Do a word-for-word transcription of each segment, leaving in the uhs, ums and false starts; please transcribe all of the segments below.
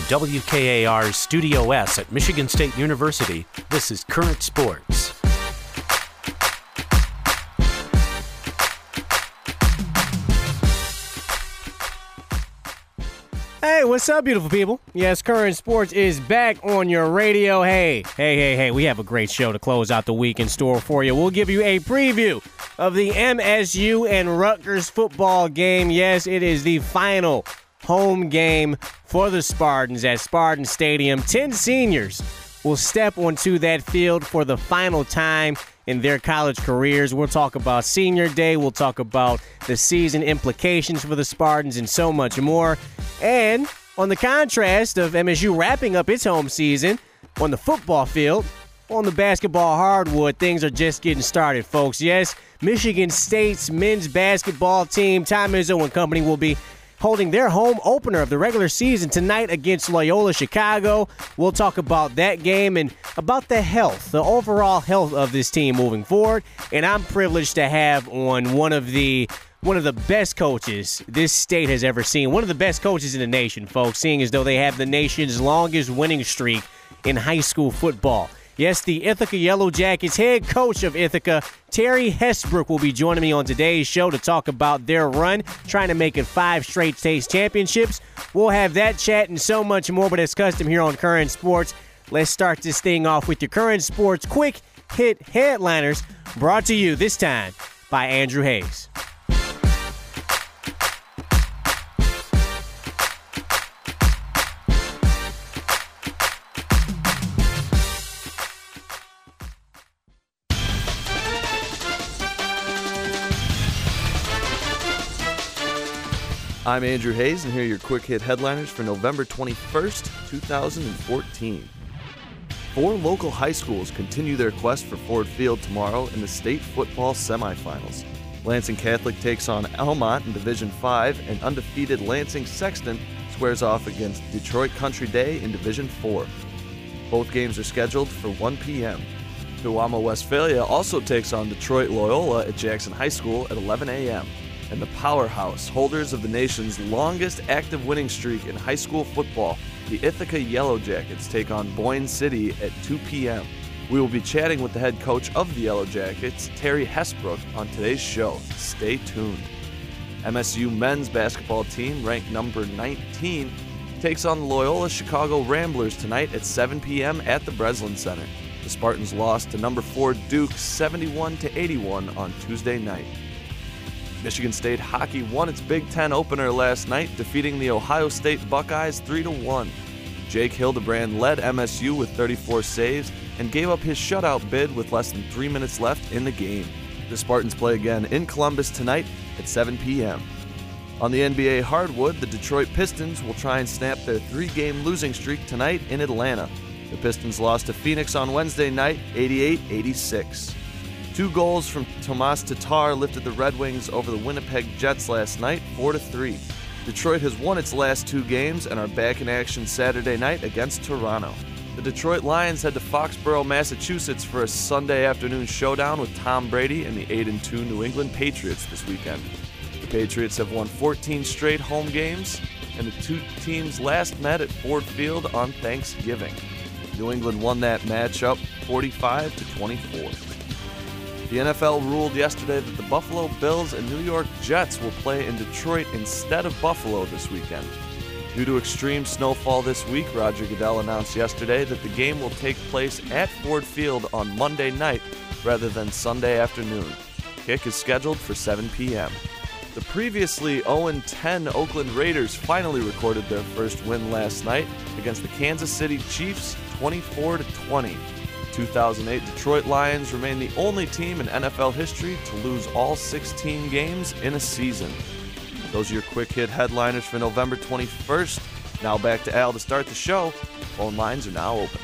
W K A R's Studio S at Michigan State University, this is Current Sports. Hey, what's up, beautiful people? Yes, Current Sports is back on your radio. Hey, hey, hey, hey, we have a great show to close out the week in store for you. We'll give you a preview of the M S U and Rutgers football game. Yes, it is the final home game for the Spartans at Spartan Stadium. Ten seniors will step onto that field for the final time in their college careers. We'll talk about Senior Day. We'll talk about the season implications for the Spartans and so much more. And on the contrast of M S U wrapping up its home season on the football field, on the basketball hardwood, things are just getting started, folks. Yes, Michigan State's men's basketball team, Tom Izzo and company, will be holding their home opener of the regular season tonight against Loyola Chicago. We'll talk about that game and about the health, the overall health of this team moving forward. And I'm privileged to have on one of the one of the best coaches this state has ever seen, one of the best coaches in the nation, folks, seeing as though they have the nation's longest winning streak in high school football. Yes, the Ithaca Yellow Jackets head coach of Ithaca, Terry Hesbrook, will be joining me on today's show to talk about their run, trying to make it five straight state championships. We'll have that chat and so much more, but as custom here on Current Sports, let's start this thing off with your Current Sports quick hit headliners, brought to you this time by Andrew Hayes. I'm Andrew Hayes, and here are your quick hit headliners for November twenty-first, two thousand fourteen. Four local high schools continue their quest for Ford Field tomorrow in the state football semifinals. Lansing Catholic takes on Almont in Division five, and undefeated Lansing Sexton squares off against Detroit Country Day in Division four. Both games are scheduled for one p.m. Pewamo Westphalia also takes on Detroit Loyola at Jackson High School at eleven a.m. And the powerhouse, holders of the nation's longest active winning streak in high school football, the Ithaca Yellow Jackets take on Boyne City at two p.m. We will be chatting with the head coach of the Yellow Jackets, Terry Hesbrook, on today's show. Stay tuned. M S U men's basketball team, ranked number nineteen, takes on the Loyola Chicago Ramblers tonight at seven p.m. at the Breslin Center. The Spartans lost to number four Duke seventy-one to eighty-one on Tuesday night. Michigan State hockey won its Big Ten opener last night, defeating the Ohio State Buckeyes three to one. Jake Hildebrand led M S U with thirty-four saves and gave up his shutout bid with less than three minutes left in the game. The Spartans play again in Columbus tonight at seven p.m. On the N B A hardwood, the Detroit Pistons will try and snap their three-game losing streak tonight in Atlanta. The Pistons lost to Phoenix on Wednesday night, eighty-eight eighty-six. Two goals from Tomas Tatar lifted the Red Wings over the Winnipeg Jets last night, four to three. Detroit has won its last two games and are back in action Saturday night against Toronto. The Detroit Lions head to Foxborough, Massachusetts for a Sunday afternoon showdown with Tom Brady and the eight and two New England Patriots this weekend. The Patriots have won fourteen straight home games, and the two teams last met at Ford Field on Thanksgiving. New England won that matchup forty-five to twenty-four. The N F L ruled yesterday that the Buffalo Bills and New York Jets will play in Detroit instead of Buffalo this weekend. Due to extreme snowfall this week, Roger Goodell announced yesterday that the game will take place at Ford Field on Monday night rather than Sunday afternoon. Kick is scheduled for seven p.m. The previously oh and ten Oakland Raiders finally recorded their first win last night against the Kansas City Chiefs, twenty-four to twenty. two thousand eight Detroit Lions remain the only team in N F L history to lose all sixteen games in a season. Those are your quick hit headliners for November twenty-first. Now back to Al to start the show. Phone lines are now open.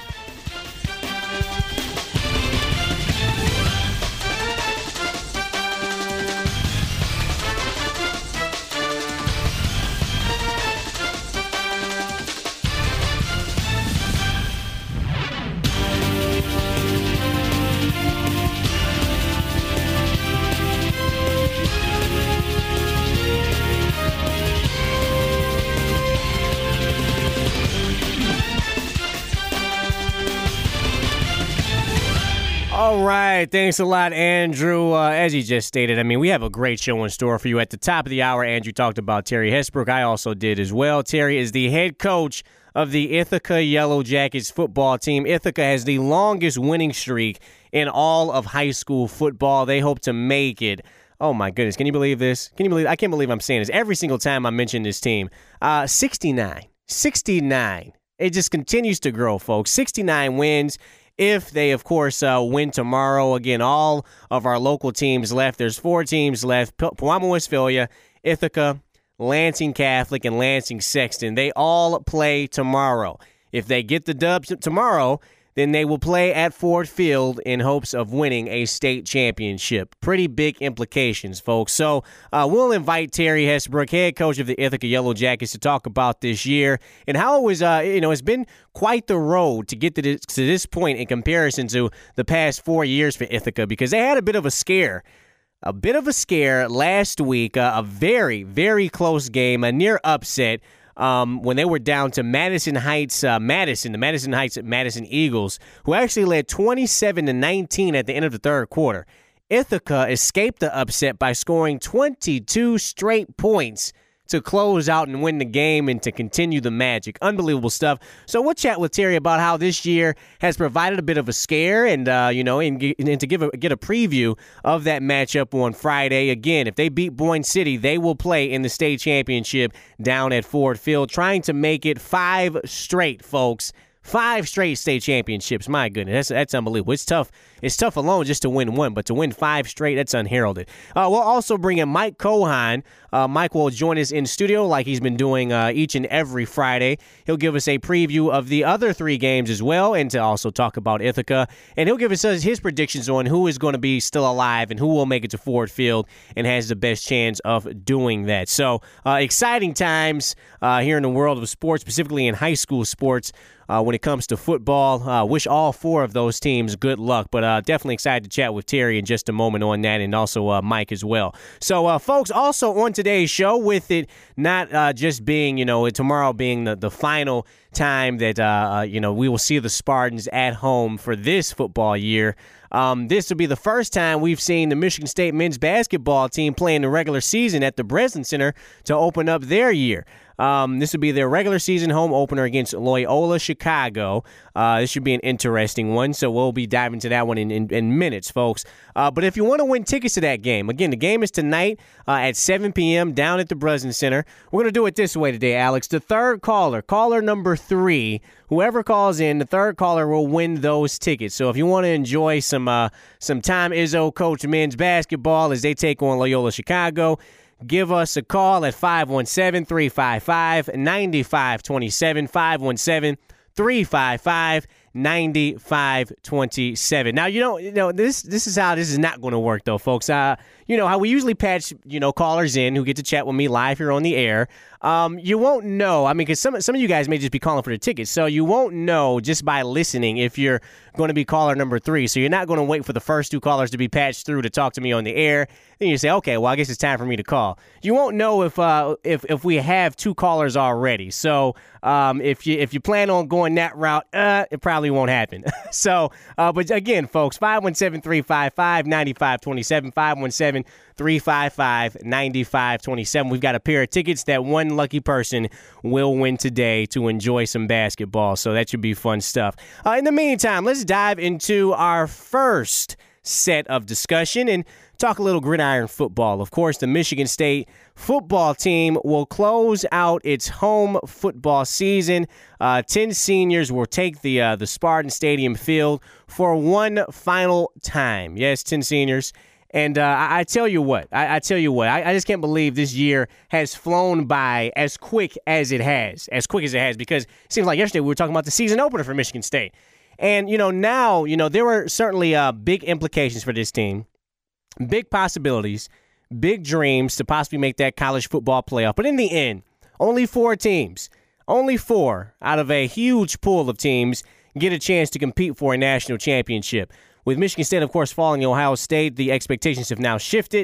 All right. Thanks a lot, Andrew. Uh, as you just stated, I mean, we have a great show in store for you. At the top of the hour, Andrew talked about Terry Hesbrook. I also did as well. Terry is the head coach of the Ithaca Yellow Jackets football team. Ithaca has the longest winning streak in all of high school football. They hope to make it. Oh, my goodness. Can you believe this? Can you believe? I can't believe I'm saying this. Every single time I mention this team, uh, sixty-nine. sixty-nine. It just continues to grow, folks. sixty-nine wins. If they, of course, uh, win tomorrow. Again, all of our local teams left. There's four teams left. P- Pewamo Westphalia, Ithaca, Lansing Catholic, and Lansing Sexton. They all play tomorrow. If they get the dub t- tomorrow, then they will play at Ford Field in hopes of winning a state championship. Pretty big implications, folks. So uh, we'll invite Terry Hesbrook, head coach of the Ithaca Yellow Jackets, to talk about this year and how it was, uh, you know, it's been quite the road to get to this, to this point in comparison to the past four years for Ithaca, because they had a bit of a scare. A bit of a scare last week, uh, a very, very close game, a near upset. Um, when they were down to Madison Heights, uh, Madison, the Madison Heights Madison Eagles, who actually led twenty-seven to nineteen at the end of the third quarter. Ithaca escaped the upset by scoring twenty-two straight points to close out and win the game and to continue the magic. Unbelievable stuff. So we'll chat with Terry about how this year has provided a bit of a scare and, uh, you know, and, and to give a, get a preview of that matchup on Friday. Again, if they beat Boyne City, they will play in the state championship down at Ford Field, trying to make it five straight, folks. Five straight state championships. My goodness, that's that's unbelievable. It's tough. It's tough alone just to win one, but to win five straight, that's unheralded. Uh, we'll also bring in Mike Cohan. Uh, Mike will join us in studio like he's been doing uh, each and every Friday. He'll give us a preview of the other three games as well, and to also talk about Ithaca. And he'll give us his predictions on who is going to be still alive and who will make it to Ford Field and has the best chance of doing that. So uh, exciting times uh, here in the world of sports, specifically in high school sports. Uh, when it comes to football, uh, wish all four of those teams good luck, but uh, definitely excited to chat with Terry in just a moment on that, and also uh, Mike as well. So, uh, folks, also on today's show, with it not uh, just being, you know, tomorrow being the, the final time that, uh, you know, we will see the Spartans at home for this football year. Um, this will be the first time we've seen the Michigan State men's basketball team playing the regular season at the Breslin Center to open up their year. Um, this will be their regular season home opener against Loyola Chicago. Uh, this should be an interesting one, so we'll be diving into that one in, in, in minutes, folks. Uh, but if you want to win tickets to that game, again, the game is tonight uh, at seven p.m. down at the Breslin Center. We're going to do it this way today, Alex. The third caller, caller number three, whoever calls in, the third caller will win those tickets. So if you want to enjoy some uh, some time Izzo coach men's basketball as they take on Loyola Chicago, give us a call at five one seven, three five five, nine five two seven, five one seven, three five five, nine five two seven. Now, you know, you know this this is how this is not going to work, though, folks. Uh, you know how we usually patch, you know, callers in who get to chat with me live here on the air. Um, you won't know. I mean, because some some of you guys may just be calling for the tickets, so you won't know just by listening if you're going to be caller number three. So you're not going to wait for the first two callers to be patched through to talk to me on the air. Then you say, okay, well, I guess it's time for me to call. You won't know if uh, if if we have two callers already. So um, if you if you plan on going that route, uh, it probably won't happen. so, uh, but again, folks, five one seven, three five five, nine five two seven, five one seven, three five five, nine five two seven. We've got a pair of tickets that one lucky person will win today to enjoy some basketball. So that should be fun stuff. Uh, in the meantime, let's dive into our first set of discussion and talk a little gridiron football. Of course, the Michigan State football team will close out its home football season. Uh, ten seniors will take the uh, the Spartan Stadium field for one final time. Yes, ten seniors. And uh, I, I tell you what, I, I tell you what, I, I just can't believe this year has flown by as quick as it has, as quick as it has, because it seems like yesterday we were talking about the season opener for Michigan State. And, you know, now, you know, there were certainly uh, big implications for this team, big possibilities, big dreams to possibly make that college football playoff. But in the end, only four teams, only four out of a huge pool of teams get a chance to compete for a national championship. With Michigan State, of course, falling to Ohio State, the expectations have now shifted.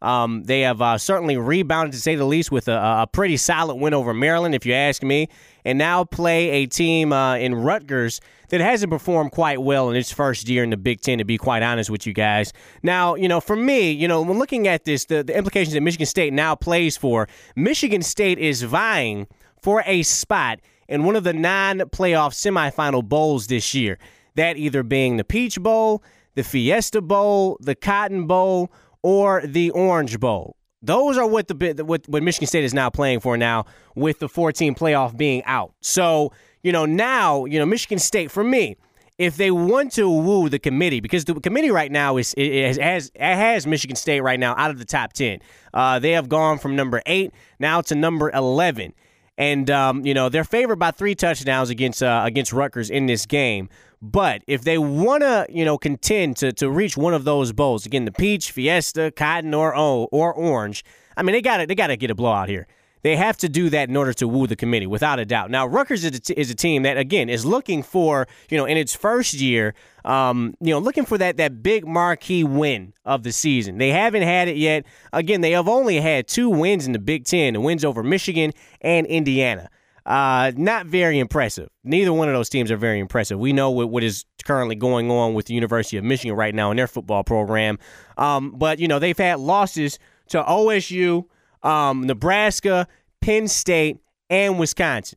Um, they have uh, certainly rebounded, to say the least, with a, a pretty solid win over Maryland, if you ask me, and now play a team uh, in Rutgers that hasn't performed quite well in its first year in the Big Ten, to be quite honest with you guys. Now, you know, for me, you know, when looking at this, the, the implications that Michigan State now plays for, Michigan State is vying for a spot in one of the non-playoff semifinal bowls this year, that either being the Peach Bowl, the Fiesta Bowl, the Cotton Bowl, or the Orange Bowl. Those are what the what, what Michigan State is now playing for now, with the four-team playoff being out. So, you know, now, you know, Michigan State, for me, if they want to woo the committee, because the committee right now is it has, it has Michigan State right now out of the top ten. Uh, they have gone from number eight now to number eleven. And, um, you know, they're favored by three touchdowns against uh, against Rutgers in this game. But if they want to, you know, contend to, to reach one of those bowls, again, the Peach, Fiesta, Cotton, or oh, or Orange, I mean, they got they got to get a blowout here. They have to do that in order to woo the committee, without a doubt. Now, Rutgers is a, t- is a team that, again, is looking for, you know, in its first year, um, you know, looking for that that big marquee win of the season. They haven't had it yet. Again, they have only had two wins in the Big Ten, the wins over Michigan and Indiana. Uh, not very impressive. Neither one of those teams are very impressive. We know what, what is currently going on with the University of Michigan right now in their football program. Um, but, you know, they've had losses to O S U, um, Nebraska, Penn State, and Wisconsin.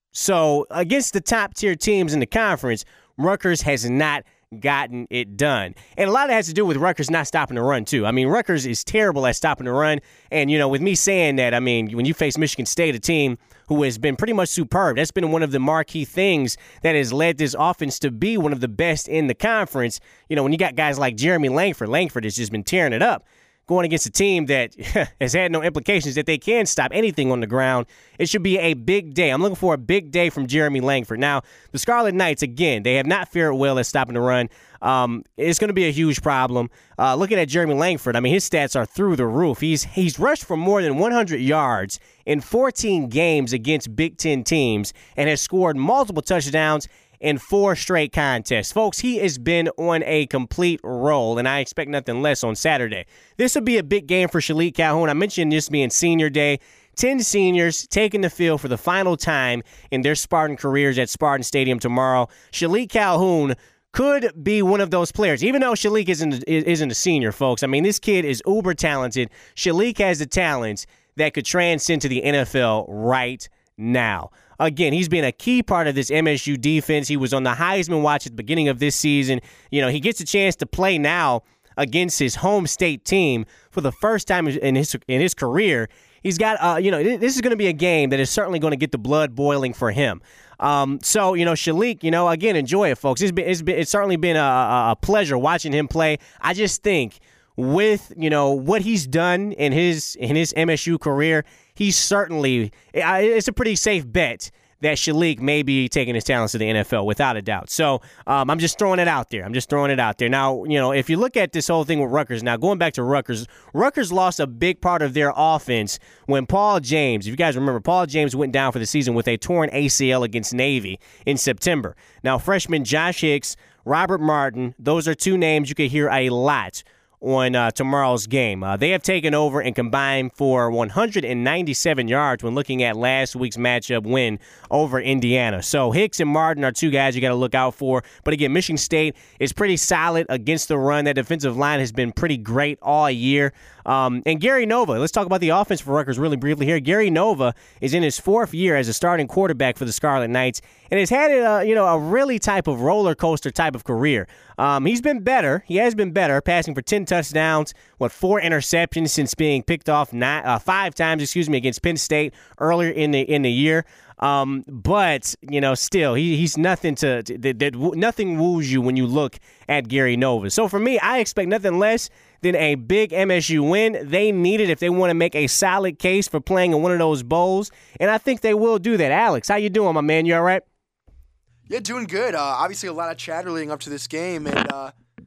So against the top-tier teams in the conference, Rutgers has not gotten it done. And a lot of that has to do with Rutgers not stopping the run, too. I mean, Rutgers is terrible at stopping the run. And, you know, with me saying that, I mean, when you face Michigan State, a team who has been pretty much superb, that's been one of the marquee things that has led this offense to be one of the best in the conference. You know, when you got guys like Jeremy Langford, Langford has just been tearing it up. Going against a team that has had no implications that they can stop anything on the ground. It should be a big day. I'm looking for a big day from Jeremy Langford. Now, the Scarlet Knights, again, they have not fared well at stopping the run. Um, it's going to be a huge problem. Uh, looking at Jeremy Langford, I mean, his stats are through the roof. He's he's rushed for more than one hundred yards in fourteen games against Big Ten teams and has scored multiple touchdowns in four straight contests. Folks, he has been on a complete roll, and I expect nothing less on Saturday. This will be a big game for Shalik Calhoun. I mentioned this being senior day. Ten seniors taking the field for the final time in their Spartan careers at Spartan Stadium tomorrow. Shalik Calhoun could be one of those players, even though Shalik isn't, isn't a senior, folks. I mean, this kid is uber talented. Shalik has the talents that could transcend to the N F L right now. Again, he's been a key part of this M S U defense. He was on the Heisman watch at the beginning of this season. You know, he gets a chance to play now against his home state team for the first time in his in his career. He's got, uh, you know, this is going to be a game that is certainly going to get the blood boiling for him. Um, so, you know, Shalik, you know, again, enjoy it, folks. It's been, it's been, it's certainly been a, a pleasure watching him play. I just think with, you know, what he's done in his in his M S U career, he's certainly, it's a pretty safe bet that Shalik may be taking his talents to the N F L, without a doubt. So um, I'm just throwing it out there. I'm just throwing it out there. Now, you know, if you look at this whole thing with Rutgers, now going back to Rutgers, Rutgers lost a big part of their offense when Paul James, if you guys remember, Paul James went down for the season with a torn A C L against Navy in September. Now, freshman Josh Hicks, Robert Martin, those are two names you could hear a lot on uh, tomorrow's game. Uh, they have taken over and combined for one hundred ninety-seven yards when looking at last week's matchup win over Indiana. So Hicks and Martin are two guys you got to look out for. But again, Michigan State is pretty solid against the run. That defensive line has been pretty great all year. Um, and Gary Nova, let's talk about the offense for Rutgers really briefly here. Gary Nova is in his fourth year as a starting quarterback for the Scarlet Knights and has had a, you know, a really type of roller coaster type of career. Um, he's been better. He has been better, passing for ten touchdowns, what, four interceptions since being picked off nine, uh, five times, excuse me, against Penn State earlier in the in the year. Um, but, you know, still, he, he's nothing to, to that, that nothing woos you when you look at Gary Nova. So for me, I expect nothing less than a big M S U win. They need it if they want to make a solid case for playing in one of those bowls, and I think they will do that. Alex, how you doing, my man? You all right? Yeah, doing good. Uh, obviously, a lot of chatter leading up to this game, and uh,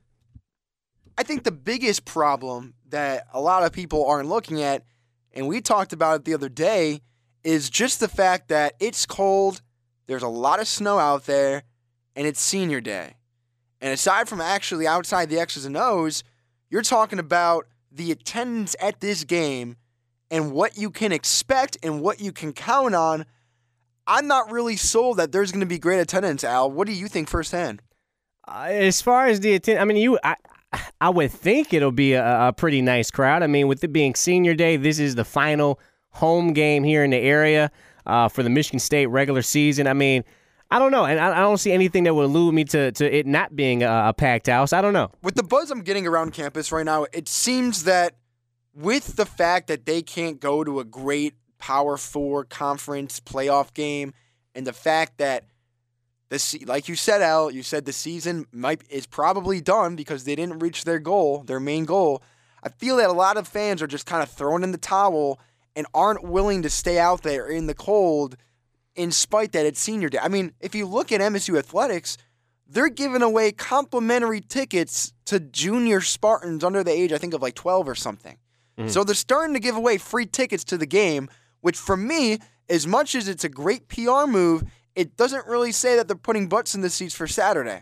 I think the biggest problem that a lot of people aren't looking at, and we talked about it the other day, is just the fact that it's cold, there's a lot of snow out there, and it's senior day. And aside from actually outside the X's and O's, you're talking about the attendance at this game and what you can expect and what you can count on, I'm not really sold that there's going to be great attendance, Al. What do you think firsthand? Uh, as far as the attendance, I mean, you, I, I would think it'll be a, a pretty nice crowd. I mean, with it being senior day, this is the final home game here in the area uh, for the Michigan State regular season. I mean, I don't know, and I, I don't see anything that would allude me to, to it not being a, a packed house. I don't know. With the buzz I'm getting around campus right now, it seems that with the fact that they can't go to a great Power Four conference playoff game, and the fact that the like you said, Al, you said the season might is probably done because they didn't reach their goal, their main goal. I feel that a lot of fans are just kind of throwing in the towel and aren't willing to stay out there in the cold, in spite that it's senior day. I mean, if you look at M S U Athletics, they're giving away complimentary tickets to junior Spartans under the age, I think, of like twelve or something. Mm. So they're starting to give away free tickets to the game, which for me, as much as it's a great P R move, it doesn't really say that they're putting butts in the seats for Saturday.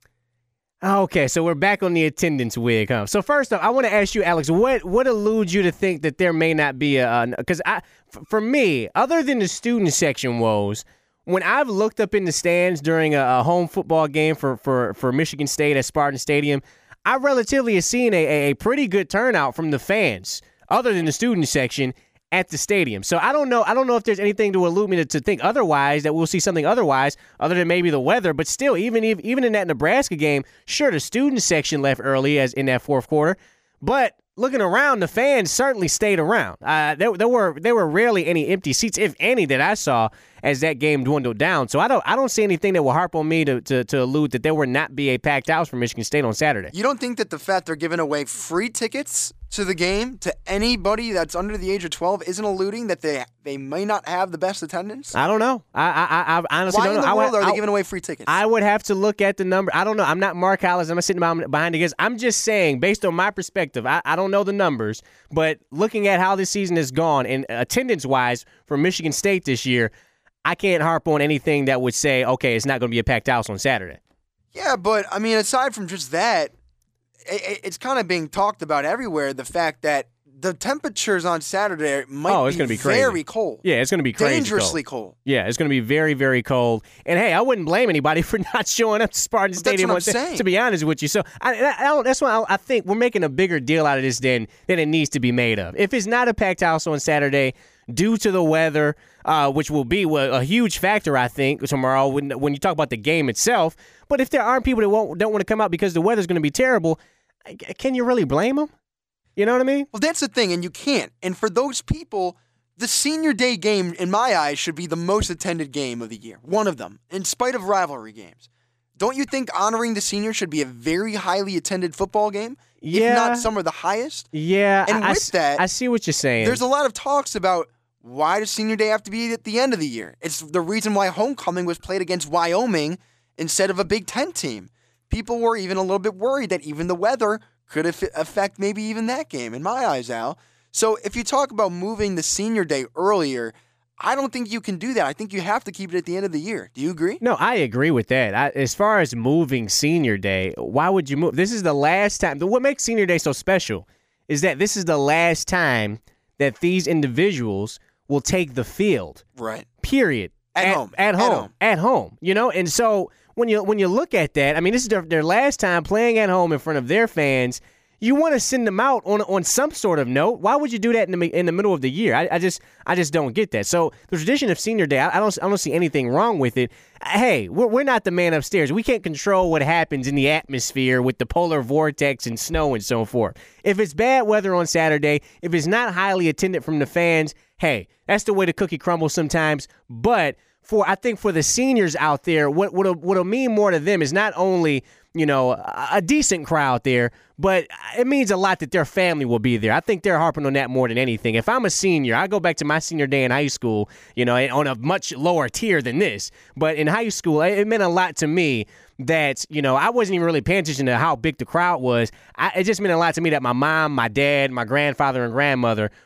Okay, so we're back on the attendance wig, huh? So first off, I want to ask you, Alex, what what alludes you to think that there may not be a – because I, for me, other than the student section woes, when I've looked up in the stands during a, a home football game for, for, for Michigan State at Spartan Stadium, I relatively have seen a, a pretty good turnout from the fans, other than the student section, at the stadium. So I don't know I don't know if there's anything to elude me to, to think otherwise, that we'll see something otherwise other than maybe the weather. But still, even if, even in that Nebraska game, sure, the student section left early as in that fourth quarter. But looking around, the fans certainly stayed around. Uh, there, there were there were rarely any empty seats, if any, that I saw as that game dwindled down. So I don't I don't see anything that will harp on me to, to, to allude that there will not be a packed house for Michigan State on Saturday. You don't think that the fact they're giving away free tickets to the game to anybody that's under the age of twelve isn't alluding that they they may not have the best attendance? I don't know. I I, I honestly Why don't know. Why in the world would, are they I, giving away free tickets? I would have to look at the number. I don't know. I'm not Mark Hollis. I'm not sitting behind the guys. I'm just saying, based on my perspective, I, I don't know the numbers, but looking at how this season has gone and attendance-wise for Michigan State this year, I can't harp on anything that would say, okay, it's not going to be a packed house on Saturday. Yeah, but, I mean, aside from just that, it, it's kind of being talked about everywhere, the fact that the temperatures on Saturday might oh, it's be gonna be crazy. very cold. Yeah, it's going to be crazy Dangerously cold. cold. Yeah, it's going to be very, very cold. And, hey, I wouldn't blame anybody for not showing up to Spartan But Stadium. That's what I'm saying. To be honest with you. So I, I don't, that's why I, I think we're making a bigger deal out of this than, than it needs to be made of. If it's not a packed house on Saturday due to the weather, uh, which will be a huge factor, I think, tomorrow when, when you talk about the game itself. But if there aren't people that won't, don't want to come out because the weather's going to be terrible, can you really blame them? You know what I mean? Well, that's the thing, and you can't. And for those people, the senior day game, in my eyes, should be the most attended game of the year. One of them, in spite of rivalry games. Don't you think honoring the seniors should be a very highly attended football game? Yeah. If not some of the highest? Yeah. And I, with I, that, I see what you're saying. There's a lot of talks about why does senior day have to be at the end of the year? It's the reason why homecoming was played against Wyoming instead of a Big Ten team. People were even a little bit worried that even the weather could affect maybe even that game, in my eyes, Al. So if you talk about moving the senior day earlier, I don't think you can do that. I think you have to keep it at the end of the year. Do you agree? No, I agree with that. I, as far as moving senior day, why would you move? This is the last time. What makes senior day so special is that this is the last time that these individuals will take the field. Right. Period. At, at home. At home. At home. At home. You know, and so when you when you look at that, I mean, this is their, their last time playing at home in front of their fans. You want to send them out on on some sort of note. Why would you do that in the in the middle of the year? I, I just I just don't get that. So the tradition of senior day, I, I don't I don't see anything wrong with it. Hey, we're we're not the man upstairs. We can't control what happens in the atmosphere with the polar vortex and snow and so forth. If it's bad weather on Saturday, if it's not highly attended from the fans, hey, that's the way the cookie crumbles sometimes. But for I think for the seniors out there, what what'll, what'll mean more to them is not only, you know, a, a decent crowd there, but it means a lot that their family will be there. I think they're harping on that more than anything. If I'm a senior, I go back to my senior day in high school, you know, on a much lower tier than this. But in high school, it meant a lot to me that, you know, I wasn't even really paying attention to how big the crowd was. I, it just meant a lot to me that my mom, my dad, my grandfather, and grandmother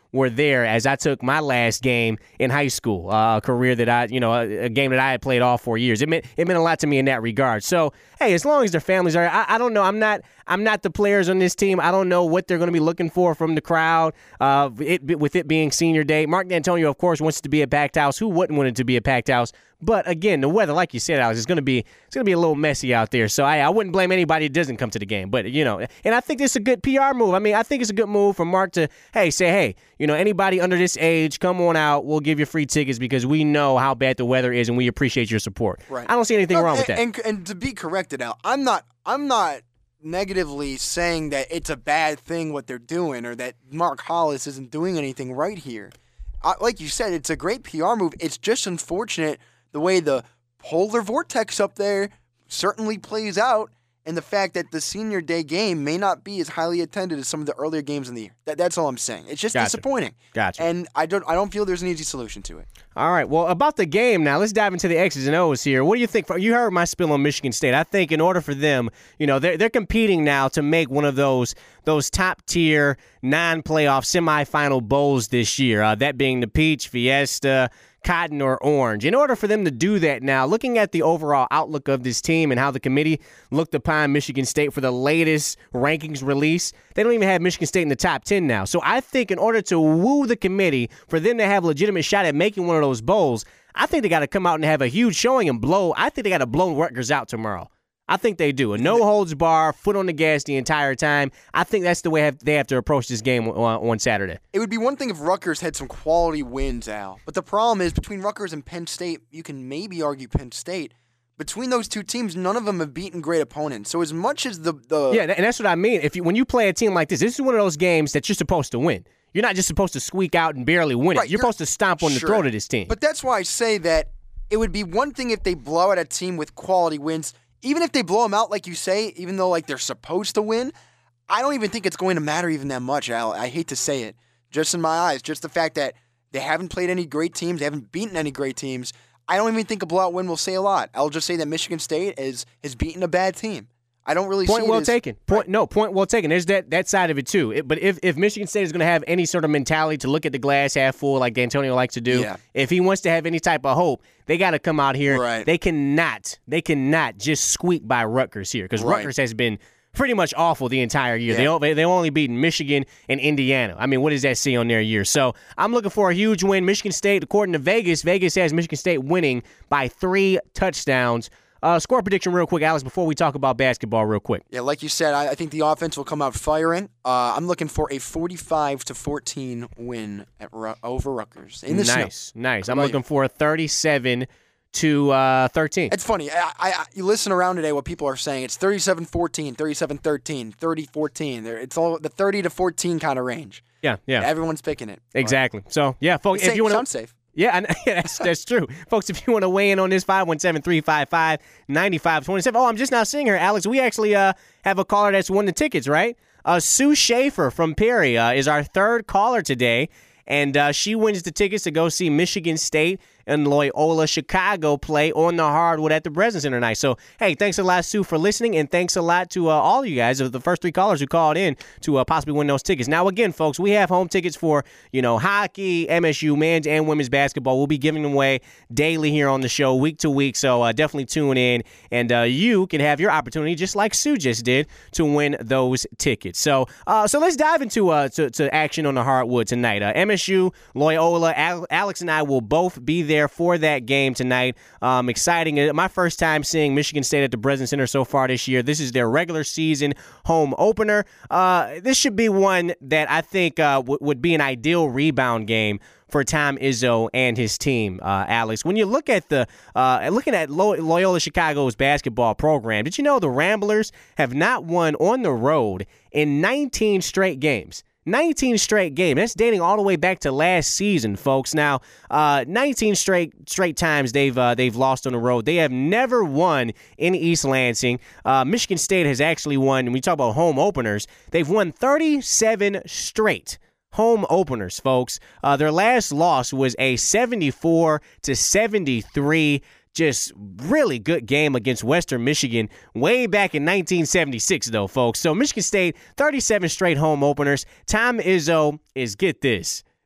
were there as I took my last game in high school, uh, a career that I, you know, a, a game that I had played all four years. It meant it meant a lot to me in that regard. So, hey, as long as their families are, I, I don't know. I'm not I'm not the players on this team. I don't know what they're going to be looking for from the crowd. Uh, it, with it being senior day, Mark D'Antonio, of course, wants it to be a packed house. Who wouldn't want it to be a packed house? But again, the weather, like you said, Alex, is going to be it's going to be a little messy out there. So I, I wouldn't blame anybody that doesn't come to the game. But you know, and I think this is a good P R move. I mean, I think it's a good move for Mark to hey say hey, you know, anybody under this age, come on out. We'll give you free tickets because we know how bad the weather is and we appreciate your support. Right. I don't see anything no, wrong and, with that. And, and to be corrected, Al, I'm not. I'm not negatively saying that it's a bad thing what they're doing or that Mark Hollis isn't doing anything right here. Uh, like you said, it's a great P R move. It's just unfortunate the way the polar vortex up there certainly plays out, and the fact that the senior day game may not be as highly attended as some of the earlier games in the year. That, that's all I'm saying. It's just Gotcha. disappointing. Gotcha. And I don't I don't feel there's an easy solution to it. All right. Well, about the game now, let's dive into the X's and O's here. What do you think? You heard my spill on Michigan State. I think in order for them, you know, they're, they're competing now to make one of those those top-tier non-playoff semifinal bowls this year, uh, that being the Peach, Fiesta, Cotton, or Orange. In order for them to do that now, looking at the overall outlook of this team and how the committee looked upon Michigan State for the latest rankings release, they don't even have Michigan State in the top ten now. So I think in order to woo the committee, for them to have a legitimate shot at making one of those bowls, I think they got to come out and have a huge showing and blow. I think they got to blow Rutgers out tomorrow. I think they do. A no-holds-bar, foot on the gas the entire time. I think that's the way have, they have to approach this game on, on Saturday. It would be one thing if Rutgers had some quality wins, Al. But the problem is, between Rutgers and Penn State, you can maybe argue Penn State. Between those two teams, none of them have beaten great opponents. So as much as the... the yeah, and that's what I mean. If you, when you play a team like this, this is one of those games that you're supposed to win. You're not just supposed to squeak out and barely win it. Right, you're, you're supposed to stomp on the sure. throat of this team. But that's why I say that it would be one thing if they blow out a team with quality wins. Even if they blow them out, like you say, even though like they're supposed to win, I don't even think it's going to matter even that much, Al. I hate to say it. Just in my eyes, just the fact that they haven't played any great teams, they haven't beaten any great teams, I don't even think a blowout win will say a lot. I'll just say that Michigan State is, has beaten a bad team. I don't really point see well it as, taken. Point right. no point well taken. There's that that side of it too. It, but if, if Michigan State is going to have any sort of mentality to look at the glass half full, like D'Antonio likes to do, yeah. if he wants to have any type of hope, they got to come out here. Right. They cannot. They cannot just squeak by Rutgers here because Right. Rutgers has been pretty much awful the entire year. Yeah. They they only beaten Michigan and Indiana. I mean, what does that see on their year? So I'm looking for a huge win. Michigan State, according to Vegas, Vegas has Michigan State winning by three touchdowns. Uh, score prediction real quick, Alex, before we talk about basketball real quick. Yeah, like you said, I, I think the offense will come out firing. Uh, I'm looking for a forty-five to fourteen win at Ru- over Rutgers in the Nice, snow. nice. What I'm about looking you? for a thirty-seven to thirteen. It's funny. I, I, I you listen around today what people are saying. It's thirty-seven fourteen, thirty-seven thirteen, thirty fourteen. There, it's all the thirty to fourteen kind of range. Yeah, yeah. Everyone's picking it. Exactly. So, yeah, folks, It's if you want sounds to safe. Yeah, I know, yeah, that's that's true. Folks, if you want to weigh in on this, five one seven, three five five, nine five two seven. Oh, I'm just now seeing her, Alex. We actually uh, have a caller that's won the tickets, right? Uh, Sue Schaefer from Perry uh, is our third caller today, and uh, she wins the tickets to go see Michigan State and Loyola Chicago play on the hardwood at the Breslin Center tonight. So, hey, thanks a lot, Sue, for listening, and thanks a lot to uh, all of you guys, of the first three callers who called in to uh, possibly win those tickets. Now, again, folks, we have home tickets for, you know, hockey, M S U, men's and women's basketball. We'll be giving them away daily here on the show, week to week, so uh, definitely tune in, and uh, you can have your opportunity, just like Sue just did, to win those tickets. So, uh, so let's dive into uh, to, to action on the hardwood tonight. Uh, M S U, Loyola, Al- Alex and I will both be there for that game tonight. Um, exciting. My first time seeing Michigan State at the Breslin Center so far this year. This is their regular season home opener. Uh, this should be one that I think uh, w- would be an ideal rebound game for Tom Izzo and his team, uh, Alex. When you look at the uh, looking at Lo- Loyola Chicago's basketball program, did you know the Ramblers have not won on the road in nineteen straight games? nineteen straight games. That's dating all the way back to last season, folks. Now, uh, nineteen straight straight times they've uh, they've lost on the road. They have never won in East Lansing. Uh, Michigan State has actually won. When we talk about home openers, they've won thirty-seven straight home openers, folks. Uh, their last loss was a seventy-four to seventy-three. Just really good game against Western Michigan way back in nineteen seventy-six, though, folks. So Michigan State, thirty-seven straight home openers. Tom Izzo is, get this,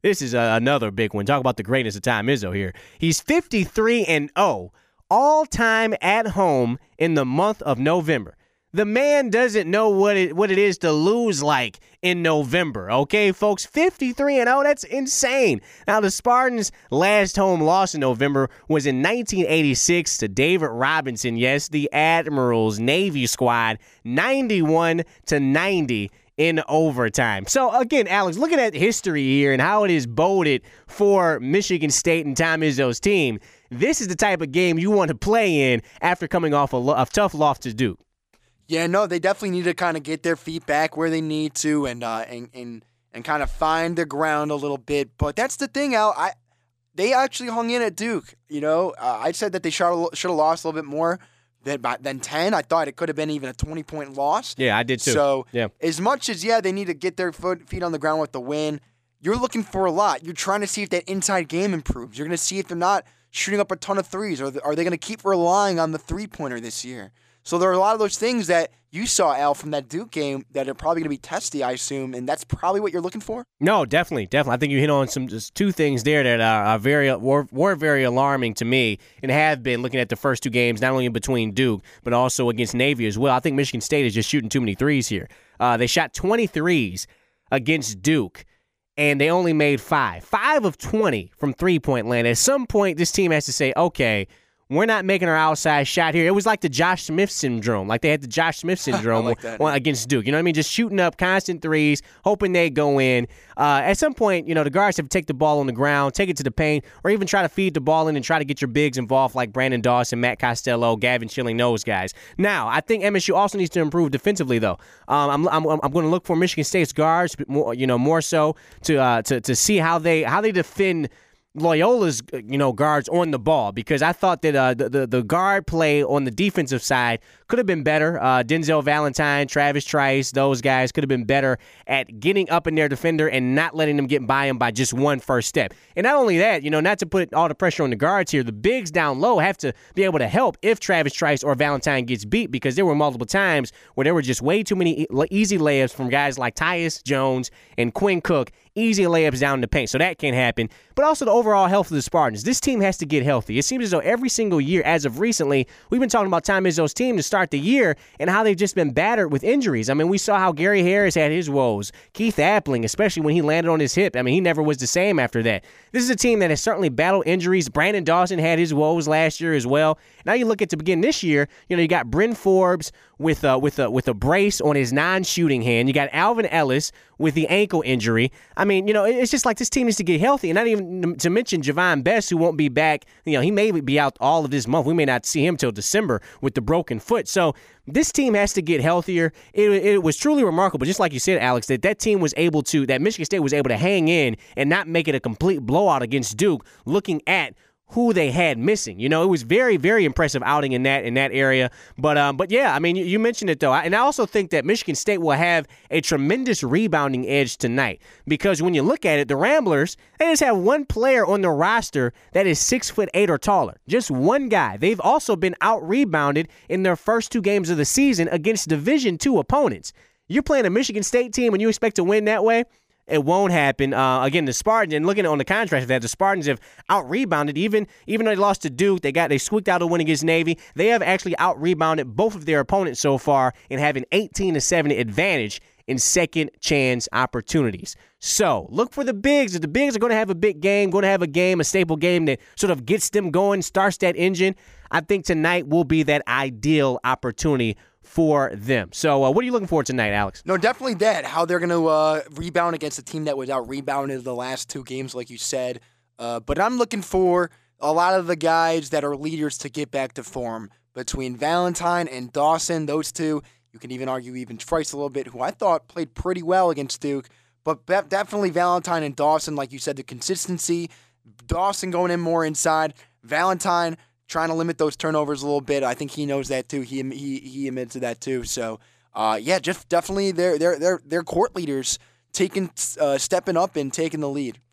This is uh, another big one. Talk about the greatness of Tom Izzo here. He's fifty-three and oh all-time at home in the month of November. The man doesn't know what it what it is to lose like in November, okay, folks? fifty-three and oh, that's insane. Now, the Spartans' last home loss in November was in nineteen eighty-six to David Robinson. Yes, the Admirals Navy squad, ninety-one to ninety in overtime. So, again, Alex, looking at history here and how it is boded for Michigan State and Tom Izzo's team, this is the type of game you want to play in after coming off a, lo- a tough loss to Duke. Yeah, no, they definitely need to kind of get their feet back where they need to and uh, and and and kind of find their ground a little bit. But that's the thing, Al. I they actually hung in at Duke. You know, uh, I said that they should have lost a little bit more than than ten. I thought it could have been even a twenty point loss. Yeah, I did too. So yeah. as much as yeah, they need to get their foot, feet on the ground with the win. You're looking for a lot. You're trying to see if that inside game improves. You're going to see if they're not shooting up a ton of threes, or are they going to keep relying on the three pointer this year? So there are a lot of those things that you saw, Al, from that Duke game that are probably going to be testy, I assume, and that's probably what you're looking for? No, definitely, definitely. I think you hit on some just two things there that are, are very were, were very alarming to me and have been looking at the first two games, not only in between Duke, but also against Navy as well. I think Michigan State is just shooting too many threes here. Uh, they shot twenty threes against Duke, and they only made five. Five of twenty from three-point land. At some point, this team has to say, okay, we're not making our outside shot here. It was like the Josh Smith syndrome. Like they had the Josh Smith syndrome like that, on, against Duke. You know what I mean? Just shooting up constant threes, hoping they go in. Uh, at some point, you know, the guards have to take the ball on the ground, take it to the paint, or even try to feed the ball in and try to get your bigs involved like Brandon Dawson, Matt Costello, Gavin Schilling, those guys. Now, I think M S U also needs to improve defensively, though. Um, I'm I'm, I'm going to look for Michigan State's guards, more, you know, more so to uh, to to see how they how they defend Loyola's, you know, guards on the ball, because I thought that uh, the, the the guard play on the defensive side could have been better. Uh, Denzel Valentine, Travis Trice, those guys could have been better at getting up in their defender and not letting them get by him by just one first step. And not only that, you know, not to put all the pressure on the guards here, the bigs down low have to be able to help if Travis Trice or Valentine gets beat, because there were multiple times where there were just way too many easy layups from guys like Tyus Jones and Quinn Cook. Easy layups down in the paint, so that can't happen. But also the overall health of the Spartans. This team has to get healthy. It seems as though every single year, as of recently, we've been talking about Tom Izzo's team to start the year and how they've just been battered with injuries. I mean, we saw how Gary Harris had his woes. Keith Appling, especially when he landed on his hip. I mean, he never was the same after that. This is a team that has certainly battled injuries. Brandon Dawson had his woes last year as well. Now you look at to begin this year, you know, you got Bryn Forbes with a, with a, with a brace on his non-shooting hand. You got Alvin Ellis with the ankle injury. I mean, you know, it's just like this team needs to get healthy. And not even to mention Javon Best, who won't be back. You know, he may be out all of this month. We may not see him till December with the broken foot. So this team has to get healthier. It, it was truly remarkable, just like you said, Alex, that that team was able to, that Michigan State was able to hang in and not make it a complete blowout against Duke, looking at who they had missing. You know, it was very, very impressive outing in that in that area. But um, but yeah, I mean, you, you mentioned it though, and I also think that Michigan State will have a tremendous rebounding edge tonight, because when you look at it, the Ramblers, they just have one player on the roster that is six foot eight or taller, just one guy. They've also been out rebounded in their first two games of the season against Division two opponents. You're playing a Michigan State team and you expect to win that way? It won't happen. Uh, again, the Spartans, and looking on the contrast of that, the Spartans have out-rebounded. Even even though they lost to Duke, they got they squeaked out a win against Navy. They have actually out-rebounded both of their opponents so far and have an eighteen to seven advantage in second chance opportunities. So look for the bigs. If the bigs are going to have a big game, going to have a game, a staple game that sort of gets them going, starts that engine, I think tonight will be that ideal opportunity for them. So uh, what are you looking for tonight, Alex? No, definitely that. How they're going to uh, rebound against a team that was out-rebounded the last two games, like you said. Uh, but I'm looking for a lot of the guys that are leaders to get back to form. Between Valentine and Dawson, those two, you can even argue even Trice a little bit, who I thought played pretty well against Duke. But be- definitely Valentine and Dawson, like you said, the consistency. Dawson going in more inside. Valentine trying to limit those turnovers a little bit. I think he knows that too. He he he admits to that too. So, uh, yeah, just definitely they're they're they're they're court leaders taking uh, stepping up and taking the lead for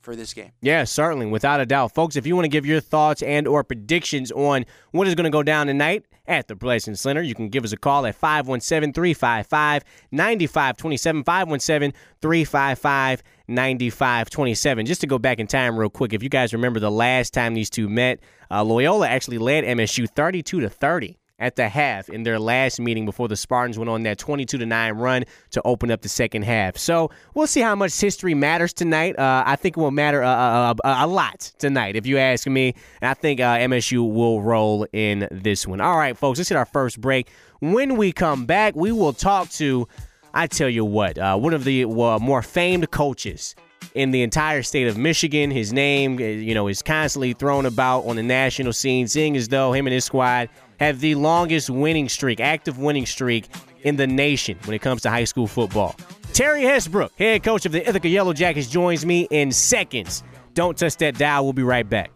for this game. Yeah, certainly, without a doubt. Folks, if you want to give your thoughts and or predictions on what is going to go down tonight at the Blessing Center, you can give us a call at five one seven, three five five, nine five two seven, five one seven, three five five, nine five two seven. Just to go back in time real quick, if you guys remember the last time these two met, uh, Loyola actually led M S U thirty-two to thirty. At the half in their last meeting before the Spartans went on that twenty-two to nine run to open up the second half. So we'll see how much history matters tonight. Uh, I think it will matter a, a, a, a lot tonight, if you ask me. And I think uh, M S U will roll in this one. All right, folks, let's hit our first break. When we come back, we will talk to, I tell you what, uh, one of the uh, more famed coaches in the entire state of Michigan. His name, you know, is constantly thrown about on the national scene, seeing as though him and his squad have the longest winning streak, active winning streak in the nation when it comes to high school football. Terry Hessbrook, head coach of the Ithaca Yellow Jackets, joins me in seconds. Don't touch that dial. We'll be right back.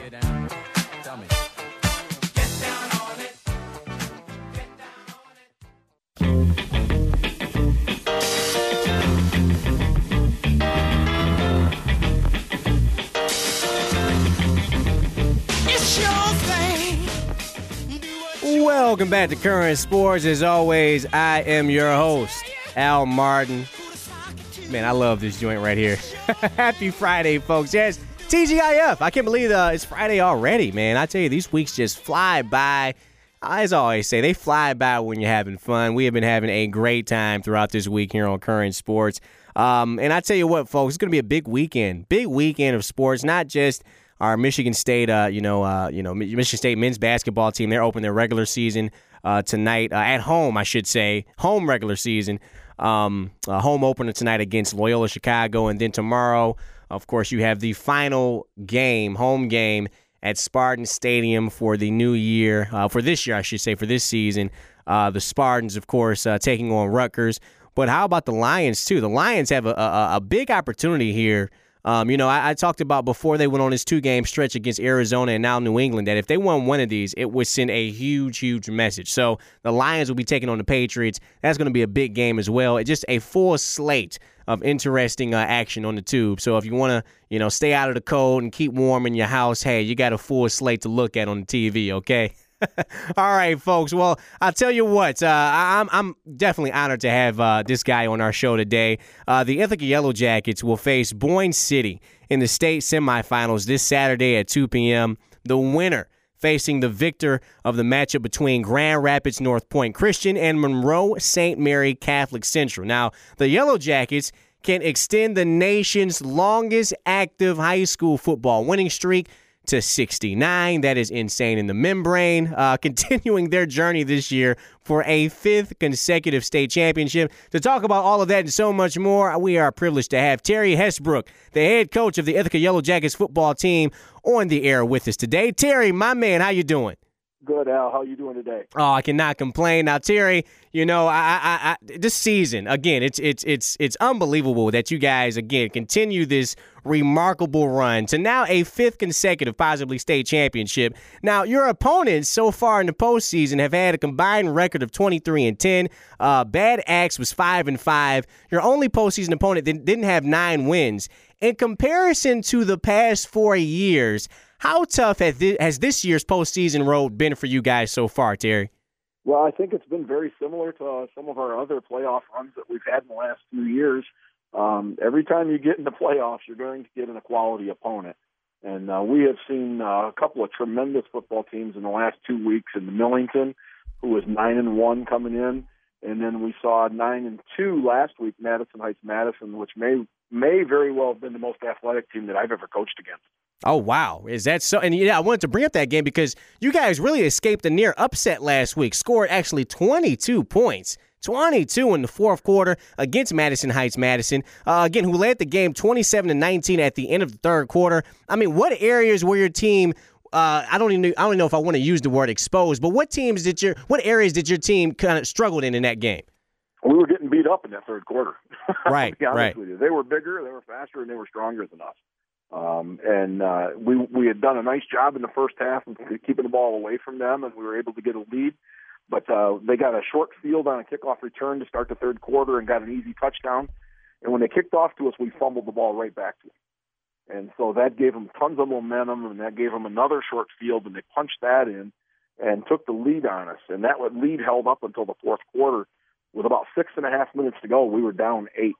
Welcome back to Current Sports. As always, I am your host, Al Martin. Man, I love this joint right here. Happy Friday, folks. Yes, T G I F. I can't believe uh, it's Friday already, man. I tell you, these weeks just fly by. As I always say, they fly by when you're having fun. We have been having a great time throughout this week here on Current Sports. Um, and I tell you what, folks, it's going to be a big weekend. Big weekend of sports, not just our Michigan State, uh, you know, uh, you know, Michigan State men's basketball team. They're opening their regular season uh, tonight uh, at home, I should say, home regular season, um, uh, home opener tonight against Loyola Chicago, and then tomorrow, of course, you have the final game, home game at Spartan Stadium for the new year, uh, for this year, I should say, for this season. Uh, the Spartans, of course, uh, taking on Rutgers. But how about the Lions too? The Lions have a, a, a big opportunity here. Um, you know, I, I talked about before they went on this two-game stretch against Arizona and now New England that if they won one of these, it would send a huge, huge message. So the Lions will be taking on the Patriots. That's going to be a big game as well. It's just a full slate of interesting uh, action on the tube. So if you want to, you know, stay out of the cold and keep warm in your house, hey, you got a full slate to look at on the T V, okay? All right, folks. Well, I'll tell you what. Uh, I'm I'm definitely honored to have uh, this guy on our show today. Uh, the Ithaca Yellow Jackets will face Boyne City in the state semifinals this Saturday at two p.m. The winner facing the victor of the matchup between Grand Rapids North Point Christian and Monroe Saint Mary Catholic Central. Now, the Yellow Jackets can extend the nation's longest active high school football winning streak to sixty-nine. That is insane in the membrane. Uh, continuing their journey this year for a fifth consecutive state championship. To talk about all of that and so much more, we are privileged to have Terry Hessbrook, the head coach of the Ithaca Yellow Jackets football team, on the air with us today. Terry, my man, how you doing? Good, Al. How you doing today? Oh, I cannot complain. Now, Terry, you know, I, I, I, this season again, it's it's it's it's unbelievable that you guys again continue this remarkable run to now a fifth consecutive, possibly state championship. Now, your opponents so far in the postseason have had a combined record of twenty-three and ten. Uh, Bad Axe was five and five. Your only postseason opponent didn't have nine wins. In comparison to the past four years, how tough has this, has this year's postseason road been for you guys so far, Terry? Well, I think it's been very similar to uh, some of our other playoff runs that we've had in the last few years. Um, every time you get into playoffs, you're going to get an quality opponent. And uh, we have seen uh, a couple of tremendous football teams in the last two weeks in Millington, who was nine and one coming in. And then we saw nine and two last week, Madison Heights Madison, which may may very well have been the most athletic team that I've ever coached against. Oh, wow. Is that so? And yeah, I wanted to bring up that game because you guys really escaped a near upset last week. Scored actually twenty-two points. twenty-two in the fourth quarter against Madison Heights Madison. Uh, again, who led the game twenty-seven to nineteen at the end of the third quarter. I mean, what areas were your team uh, I don't even I don't even know if I want to use the word exposed, but what teams did your what areas did your team kind of struggle in in that game? We were getting beat up in that third quarter. Right, right. With you. They were bigger, they were faster, and they were stronger than us. Um, and uh, we we had done a nice job in the first half of keeping the ball away from them, and we were able to get a lead. But uh, they got a short field on a kickoff return to start the third quarter and got an easy touchdown. And when they kicked off to us, we fumbled the ball right back to them. And so that gave them tons of momentum, and that gave them another short field, and they punched that in and took the lead on us. And that lead held up until the fourth quarter. With about six and a half minutes to go, we were down eight.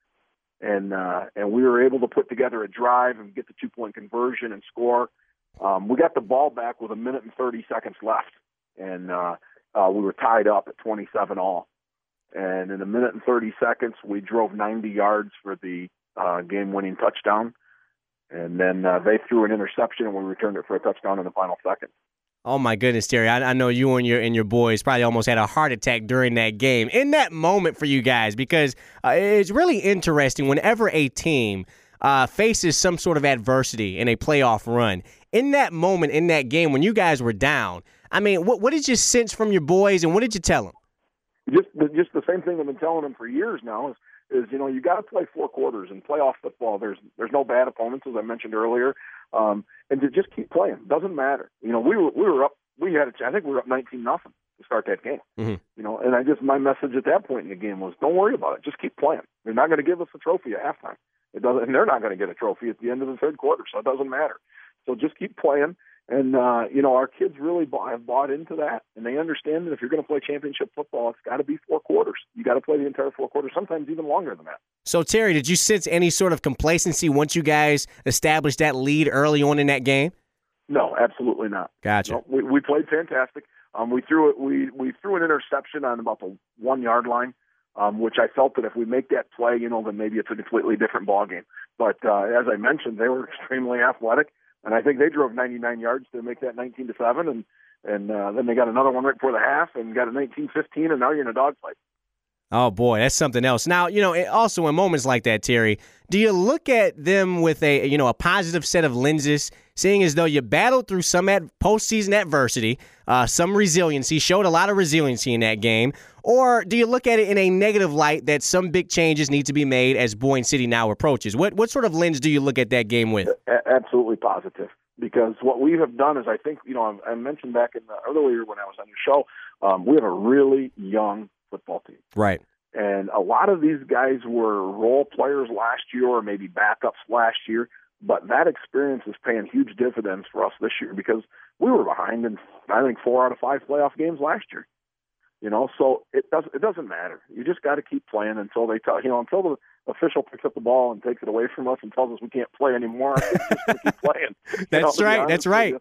And uh, and we were able to put together a drive and get the two-point conversion and score. Um, we got the ball back with a minute and thirty seconds left, and uh, uh, we were tied up at twenty-seven all. And in a minute and thirty seconds, we drove ninety yards for the uh, game-winning touchdown. And then uh, they threw an interception, and we returned it for a touchdown in the final second. Oh, my goodness, Terry. I, I know you and your and your boys probably almost had a heart attack during that game. In that moment for you guys, because uh, it's really interesting whenever a team uh, faces some sort of adversity in a playoff run. In that moment, in that game, when you guys were down, I mean, what, what did you sense from your boys, and what did you tell them? Just the, just the same thing I've been telling them for years now is, is you know, you got to play four quarters. In playoff football, there's there's no bad opponents, as I mentioned earlier. Um, and to just keep playing. Doesn't matter. You know, we were we were up. We had a, I think we were up nineteen nothing to start that game. Mm-hmm. You know, and I just my message at that point in the game was, don't worry about it. Just keep playing. They're not going to give us a trophy at halftime. It doesn't, and they're not going to get a trophy at the end of the third quarter. So it doesn't matter. So just keep playing. And uh, you know, our kids really bought, have bought into that, and they understand that if you're going to play championship football, it's got to be four quarters. You got to play the entire four quarters, sometimes even longer than that. So, Terry, did you sense any sort of complacency once you guys established that lead early on in that game? No, absolutely not. Gotcha. No, we, we played fantastic. Um, we threw it. We we threw an interception on about the one yard line, um, which I felt that if we make that play, you know, then maybe it's a completely different ball game. But uh, as I mentioned, they were extremely athletic. And I think they drove ninety-nine yards to make that nineteen to seven, and and uh, then they got another one right before the half, and got a nineteen fifteen, and now you're in a dogfight. Oh boy, that's something else. Now, you know, also in moments like that, Terry, do you look at them with a you know a positive set of lenses, seeing as though you battled through some ad- postseason adversity, uh, some resiliency, showed a lot of resiliency in that game, or do you look at it in a negative light that some big changes need to be made as Boyne City now approaches? What what sort of lens do you look at that game with? A- absolutely positive, because what we have done is, I think, you know, I mentioned back in the, earlier when I was on your show, um, we have a really young football team. Right. And a lot of these guys were role players last year or maybe backups last year, but that experience is paying huge dividends for us this year, because we were behind in, I think, four out of five playoff games last year. You know, so it doesn't it doesn't matter. You just got to keep playing until they tell you know until the official picks up the ball and takes it away from us and tells us we can't play anymore. Just gonna keep playing. That's you know, right. That's right.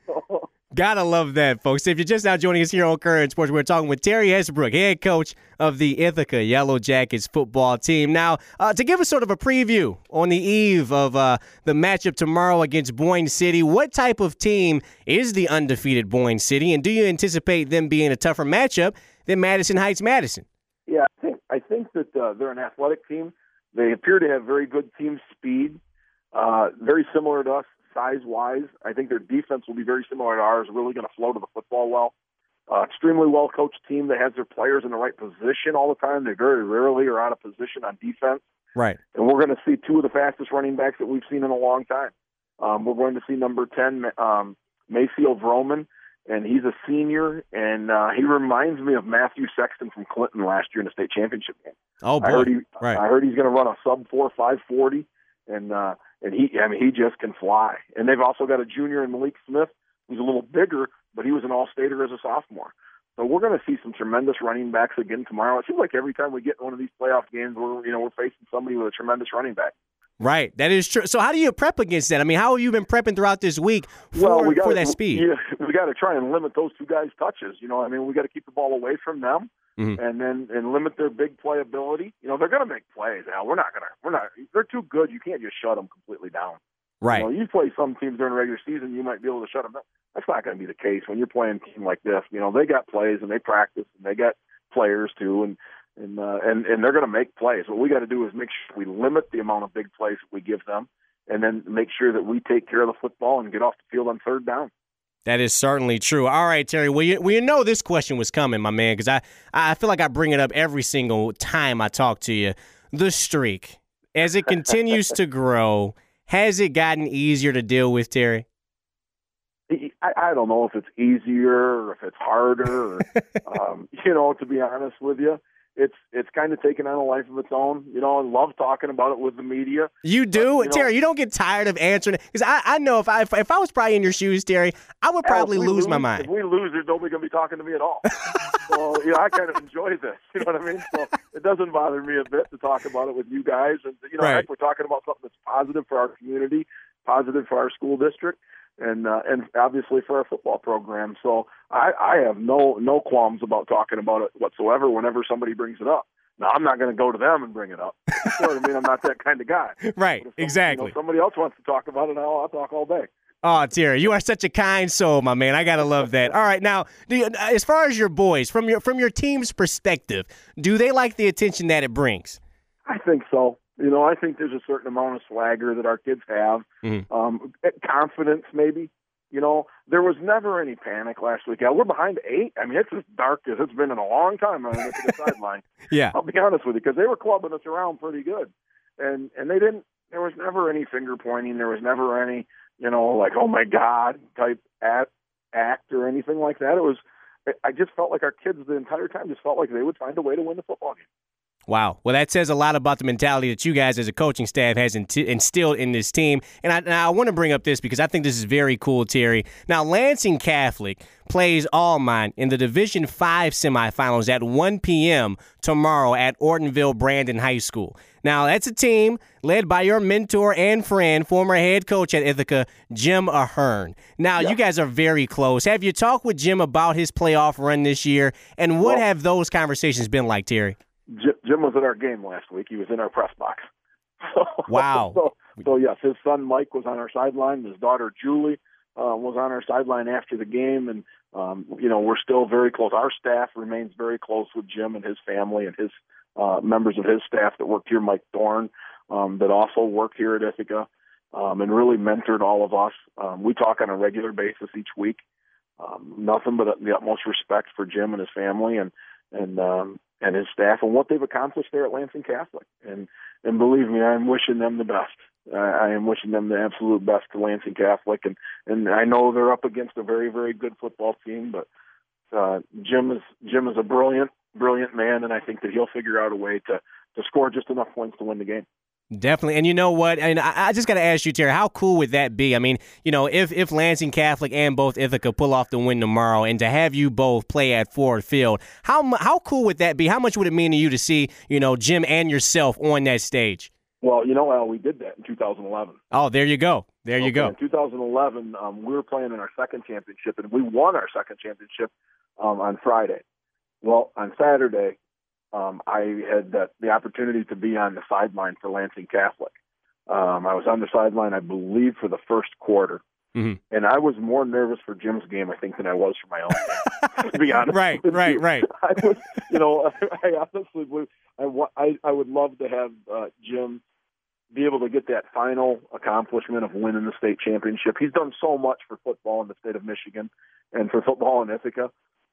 Gotta love that, folks. If you're just now joining us here on Current Sports, we're talking with Terry Esbrook, head coach of the Ithaca Yellow Jackets football team. Now, uh, to give us sort of a preview on the eve of uh, the matchup tomorrow against Boyne City, what type of team is the undefeated Boyne City, and do you anticipate them being a tougher matchup than Madison Heights Madison? Yeah, I think I think that uh, they're an athletic team. They appear to have very good team speed, uh, very similar to us size-wise. I think their defense will be very similar to ours, really going to flow to the football well. Uh, extremely well-coached team that has their players in the right position all the time. They very rarely are out of position on defense. Right. And we're going to see two of the fastest running backs that we've seen in a long time. Um, we're going to see number ten, um, Mayfield Vroman, and he's a senior, and uh, he reminds me of Matthew Sexton from Clinton last year in the state championship game. Oh, boy. I heard, he, right. I heard he's going to run a sub four five forty, and uh, and he, I mean, he just can fly. And they've also got a junior in Malik Smith, who's a little bigger, but he was an all-stater as a sophomore. So we're going to see some tremendous running backs again tomorrow. It seems like every time we get one of these playoff games, we're you know we're facing somebody with a tremendous running back. Right, that is true. So how do you prep against that? I mean, how have you been prepping throughout this week for, well, we gotta, for that speed? Yeah, we got to try and limit those two guys' touches. You know, I mean, we got to keep the ball away from them, mm-hmm. and then and limit their big play ability. You know, they're going to make plays. Al, we're not going to. We're not. They're too good. You can't just shut them completely down. Right. You know, you play some teams during the regular season, you might be able to shut them down. That's not going to be the case when you're playing a team like this. You know, they got plays and they practice and they got players too, and and uh, and, and they're going to make plays. What we got to do is make sure we limit the amount of big plays that we give them, and then make sure that we take care of the football and get off the field on third down. That is certainly true. All right, Terry. Well, you, well, you know this question was coming, my man, because I, I feel like I bring it up every single time I talk to you. The streak, as it continues to grow, has it gotten easier to deal with, Terry? I, I don't know if it's easier or if it's harder. Or, um, you know, to be honest with you, it's it's kind of taken on a life of its own. You know, I love talking about it with the media. You do? But, you Terry, know, you don't get tired of answering it? Because I, I know if I, if, if I was probably in your shoes, Terry, I would probably lose, lose my mind. If we lose, there's nobody going to be talking to me at all. So, you know, I kind of enjoy this. You know what I mean? So it doesn't bother me a bit to talk about it with you guys. And, you know, Right. heck, we're talking about something that's positive for our community, positive for our school district, and uh, and obviously for our football program. So I, I have no no qualms about talking about it whatsoever whenever somebody brings it up. Now, I'm not going to go to them and bring it up. You know what I mean? I'm not that kind of guy. Right, But if some- exactly. You know, somebody else wants to talk about it, I'll, I'll talk all day. Oh, Terry, you are such a kind soul, my man. I gotta love that. All right, now, do you, as far as your boys, from your from your team's perspective, do they like the attention that it brings? I think so. You know, I think there's a certain amount of swagger that our kids have, Mhm. um, confidence maybe. You know, there was never any panic last week. Yeah, we're behind eight. I mean, it's as dark as it's been in a long time on the sideline. Yeah. I'll be honest with you, because they were clubbing us around pretty good, and and they didn't. There was never any finger pointing. There was never any, you know, like oh my God type act, act or anything like that. It was. I just felt like our kids the entire time just felt like they would find a way to win the football game. Wow. Well, that says a lot about the mentality that you guys as a coaching staff has inti- instilled in this team. And I, and I want to bring up this because I think this is very cool, Terry. Now, Lansing Catholic plays Almont in the Division five semifinals at one p.m. tomorrow at Ortonville Brandon High School. Now, that's a team led by your mentor and friend, former head coach at Ithaca, Jim Ahern. Now, Yeah. you guys are very close. Have you talked with Jim about his playoff run this year? And what Well- have those conversations been like, Terry? Jim, Jim was at our game last week. He was in our press box. So, Wow. So, so yes, his son Mike was on our sideline. His daughter Julie uh, was on our sideline after the game, and um, you know we're still very close. Our staff remains very close with Jim and his family and his uh, members of his staff that worked here. Mike Thorne, um, that also worked here at Ithaca, um, and really mentored all of us. Um, we talk on a regular basis each week. Um, nothing but the utmost respect for Jim and his family, and and um, and his staff and what they've accomplished there at Lansing Catholic. And and believe me, I'm wishing them the best. I, I am wishing them the absolute best to Lansing Catholic. And, and I know they're up against a very, very good football team, but uh, Jim is Jim is a brilliant, brilliant man, and I think that he'll figure out a way to, to score just enough points to win the game. Definitely. And you know what? And I, I just got to ask you, Terry, how cool would that be? I mean, you know, if, if Lansing Catholic and both Ithaca pull off the win tomorrow and to have you both play at Ford Field, how mu- how cool would that be? How much would it mean to you to see, you know, Jim and yourself on that stage? Well, you know, Al, we did that in two thousand eleven. Oh, there you go. There you Okay, go. In two thousand eleven, um, we were playing in our second championship, and we won our second championship um, on Friday. Well, on Saturday, um, I had the, the opportunity to be on the sideline for Lansing Catholic. Um, I was on the sideline, I believe, for the first quarter. Mhm. And I was more nervous for Jim's game, I think, than I was for my own game, to be honest. Right, with right, you. right. I was, you know, I honestly would, I, wa- I, I would love to have uh, Jim be able to get that final accomplishment of winning the state championship. He's done so much for football in the state of Michigan and for football in Ithaca.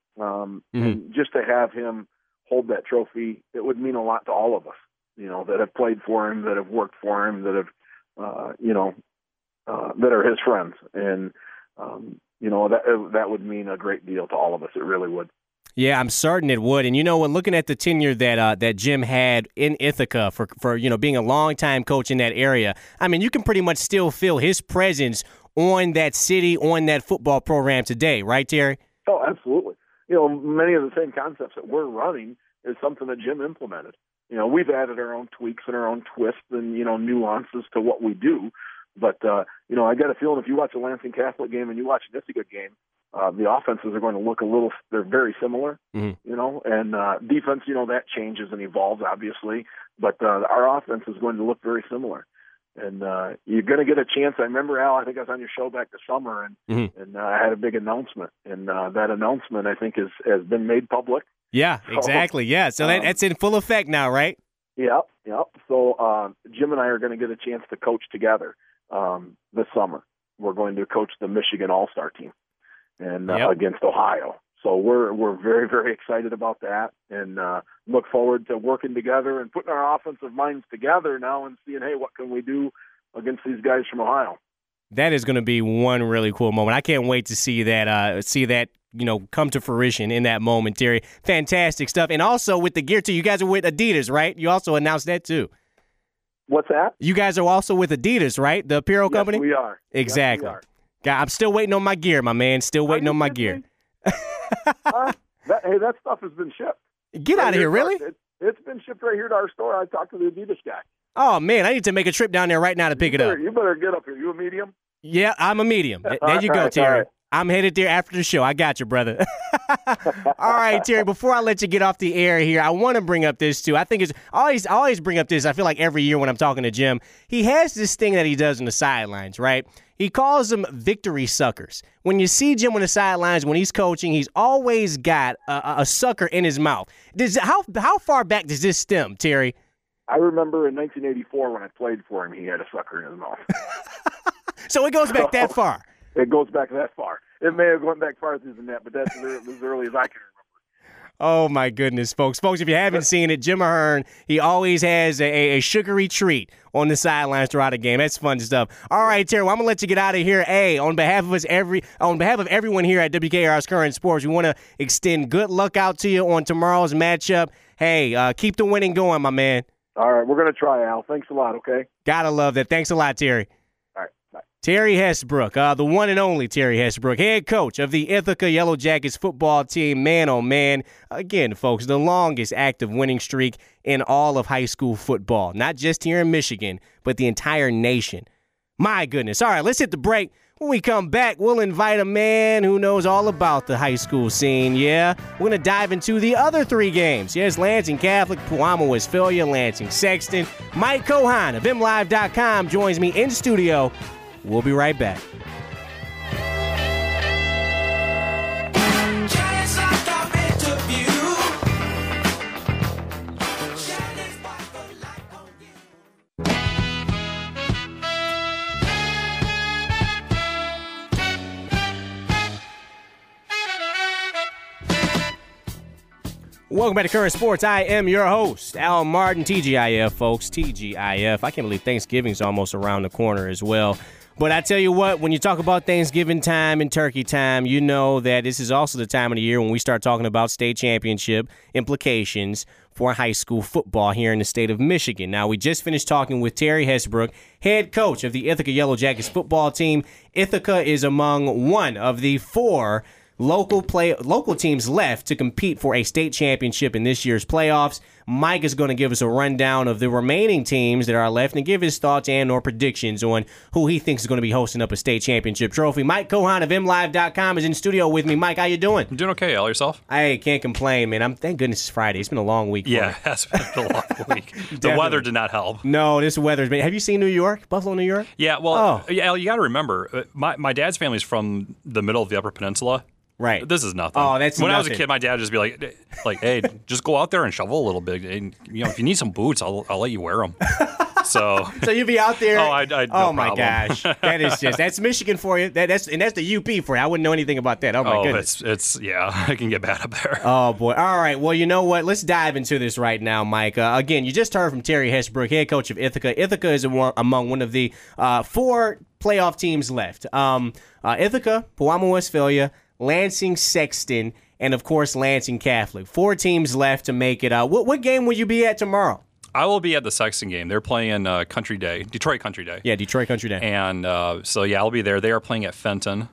Um, Mhm. And just to have him hold that trophy, it would mean a lot to all of us, you know, that have played for him, that have worked for him, that have, uh, you know, uh, that are his friends. And, um, you know, that that would mean a great deal to all of us. It really would. Yeah, I'm certain it would. And you know, when looking at the tenure that uh, that Jim had in Ithaca for for you know being a longtime coach in that area, I mean, you can pretty much still feel his presence on that city, on that football program today, right, Terry? Oh, absolutely. You know, many of the same concepts that we're running is something that Jim implemented. You know, we've added our own tweaks and our own twists and, you know, nuances to what we do. But, uh, you know, I got a feeling if you watch a Lansing Catholic game and you watch an Ithaca game, uh, the offenses are going to look a little, they're very similar, Mhm. you know, and uh, defense, you know, that changes and evolves, obviously. But uh, our offense is going to look very similar. And uh, you're going to get a chance. I remember, Al, I think I was on your show back this summer, and Mhm. and uh, I had a big announcement. And uh, that announcement, I think, is, has been made public. Yeah, exactly. Yeah, so that, Um, that's in full effect now, right? Yep, yep. So uh, Jim and I are going to get a chance to coach together um, this summer. We're going to coach the Michigan All-Star team and uh, Yep. against Ohio. So we're we're very, very excited about that, and uh, look forward to working together and putting our offensive minds together now and seeing, hey, what can we do against these guys from Ohio? That is going to be one really cool moment. I can't wait to see that uh, see that you know, come to fruition in that moment, Terry. Fantastic stuff. And also with the gear, too, you guys are with Adidas, right? You also announced that, too. What's that? You guys are also with Adidas, right? The apparel yes, company? we are. Exactly. Yes, we are. God, I'm still waiting on my gear, my man. Still waiting on my gear. uh, that, hey, that stuff has been shipped. Get right out of here, really? It, it's been shipped right here to our store. I talked to the Adidas guy. Oh, man, I need to make a trip down there right now to pick you it better, up. You better get up here. You a medium? Yeah, I'm a medium. There you go, right, Terry. right. I'm headed there after the show. I got you, brother. All right, Terry, before I let you get off the air here, I want to bring up this, too. I think it's always, I always bring up this. I feel like every year when I'm talking to Jim, he has this thing that he does on the sidelines, right? He calls them victory suckers. When you see Jim on the sidelines, when he's coaching, he's always got a, a sucker in his mouth. Does, how, how far back does this stem, Terry? I remember in nineteen eighty-four when I played for him, he had a sucker in his mouth. So it goes back that far. It goes back that far. It may have gone back farther than that, but that's as early as I can remember. Oh, my goodness, folks. Folks, if you haven't seen it, Jim Ahern, he always has a, a sugary treat on the sidelines throughout a game. That's fun stuff. All right, Terry, well, I'm going to let you get out of here. Hey, on behalf of us, every on behalf of everyone here at W K R's Current Sports, we want to extend good luck out to you on tomorrow's matchup. Hey, uh, keep the winning going, my man. All right, we're going to try, Al. Thanks a lot, okay? Gotta love that. Thanks a lot, Terry. All right, bye. Terry Hessbrook, uh, the one and only Terry Hessbrook, head coach of the Ithaca Yellow Jackets football team. Man, oh, man. Again, folks, the longest active winning streak in all of high school football. Not just here in Michigan, but the entire nation. My goodness. All right, let's hit the break. When we come back, we'll invite a man who knows all about the high school scene, yeah? We're going to dive into the other three games. Yes, Lansing Catholic, Pewamo Westphalia, Lansing Sexton. Mike Cohan of M Live dot com joins me in studio. We'll be right back. Welcome back to Current Sports. I am your host, Al Martin, T G I F, folks, T G I F. I can't believe Thanksgiving's almost around the corner as well. But I tell you what, when you talk about Thanksgiving time and turkey time, you know that this is also the time of the year when we start talking about state championship implications for high school football here in the state of Michigan. Now, we just finished talking with Terry Hessbrook, head coach of the Ithaca Yellow Jackets football team. Ithaca is among one of the four local play local teams left to compete for a state championship in this year's playoffs. Mike is going to give us a rundown of the remaining teams that are left and give his thoughts and or predictions on who he thinks is going to be hosting up a state championship trophy. Mike Cohan of M Live dot com is in studio with me. Mike, how you doing? I'm doing okay. Al, yourself? I can't complain, man. I'm thank goodness it's Friday. It's been a long week. Yeah, for it has been a long week. The weather did not help. No, this weather's been. Have you seen New York, Buffalo, New York? Yeah, well, Oh. yeah, Al, you got to remember, uh, my my dad's family's from the middle of the Upper Peninsula. Right. This is nothing. Oh, that's when I was a nothing. kid, my dad would just be like, like, hey, just go out there and shovel a little bit. And, you know, if you need some boots, I'll I'll let you wear them. So, So you'd be out there. Oh, I- I- no oh my problem. gosh, that is just that's Michigan for you. That, that's and that's the U P for you. I wouldn't know anything about that. Oh my oh, goodness. it's it's yeah, it can get bad up there. Oh, boy. All right. Well, you know what? Let's dive into this right now, Mike. Uh, again, you just heard from Terry Hessbrook, head coach of Ithaca. Ithaca is among among one of the uh, four playoff teams left. Um, uh, Ithaca, Pewamo Westphalia, Lansing Sexton, and, of course, Lansing Catholic. Four teams left to make it. Uh, what, what game will you be at tomorrow? I will be at the Sexton game. They're playing uh, Country Day, Detroit Country Day. Yeah, Detroit Country Day. And uh, so yeah, I'll be there. They are playing at Fenton,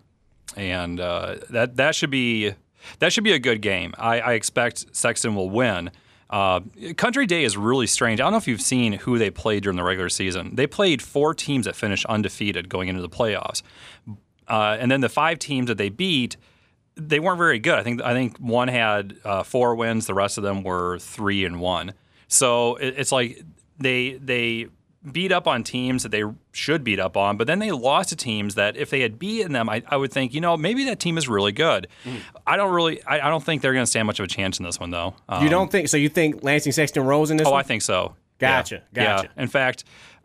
and uh, that that should be that should be a good game. I, I expect Sexton will win. Uh, Country Day is really strange. I don't know if you've seen who they played during the regular season. They played four teams that finished undefeated going into the playoffs, uh, and then the five teams that they beat, they weren't very good. I think I think one had uh, four wins. The rest of them were three and one. So it, it's like they they beat up on teams that they should beat up on, but then they lost to teams that if they had beaten them, I, I would think, you know, maybe that team is really good. Mm. I don't really, I, I don't think they're going to stand much of a chance in this one, though. Um, you don't think so? You think Lansing Sexton rolls in this Oh, one? I think so. Gotcha, Yeah. gotcha. Yeah. In fact,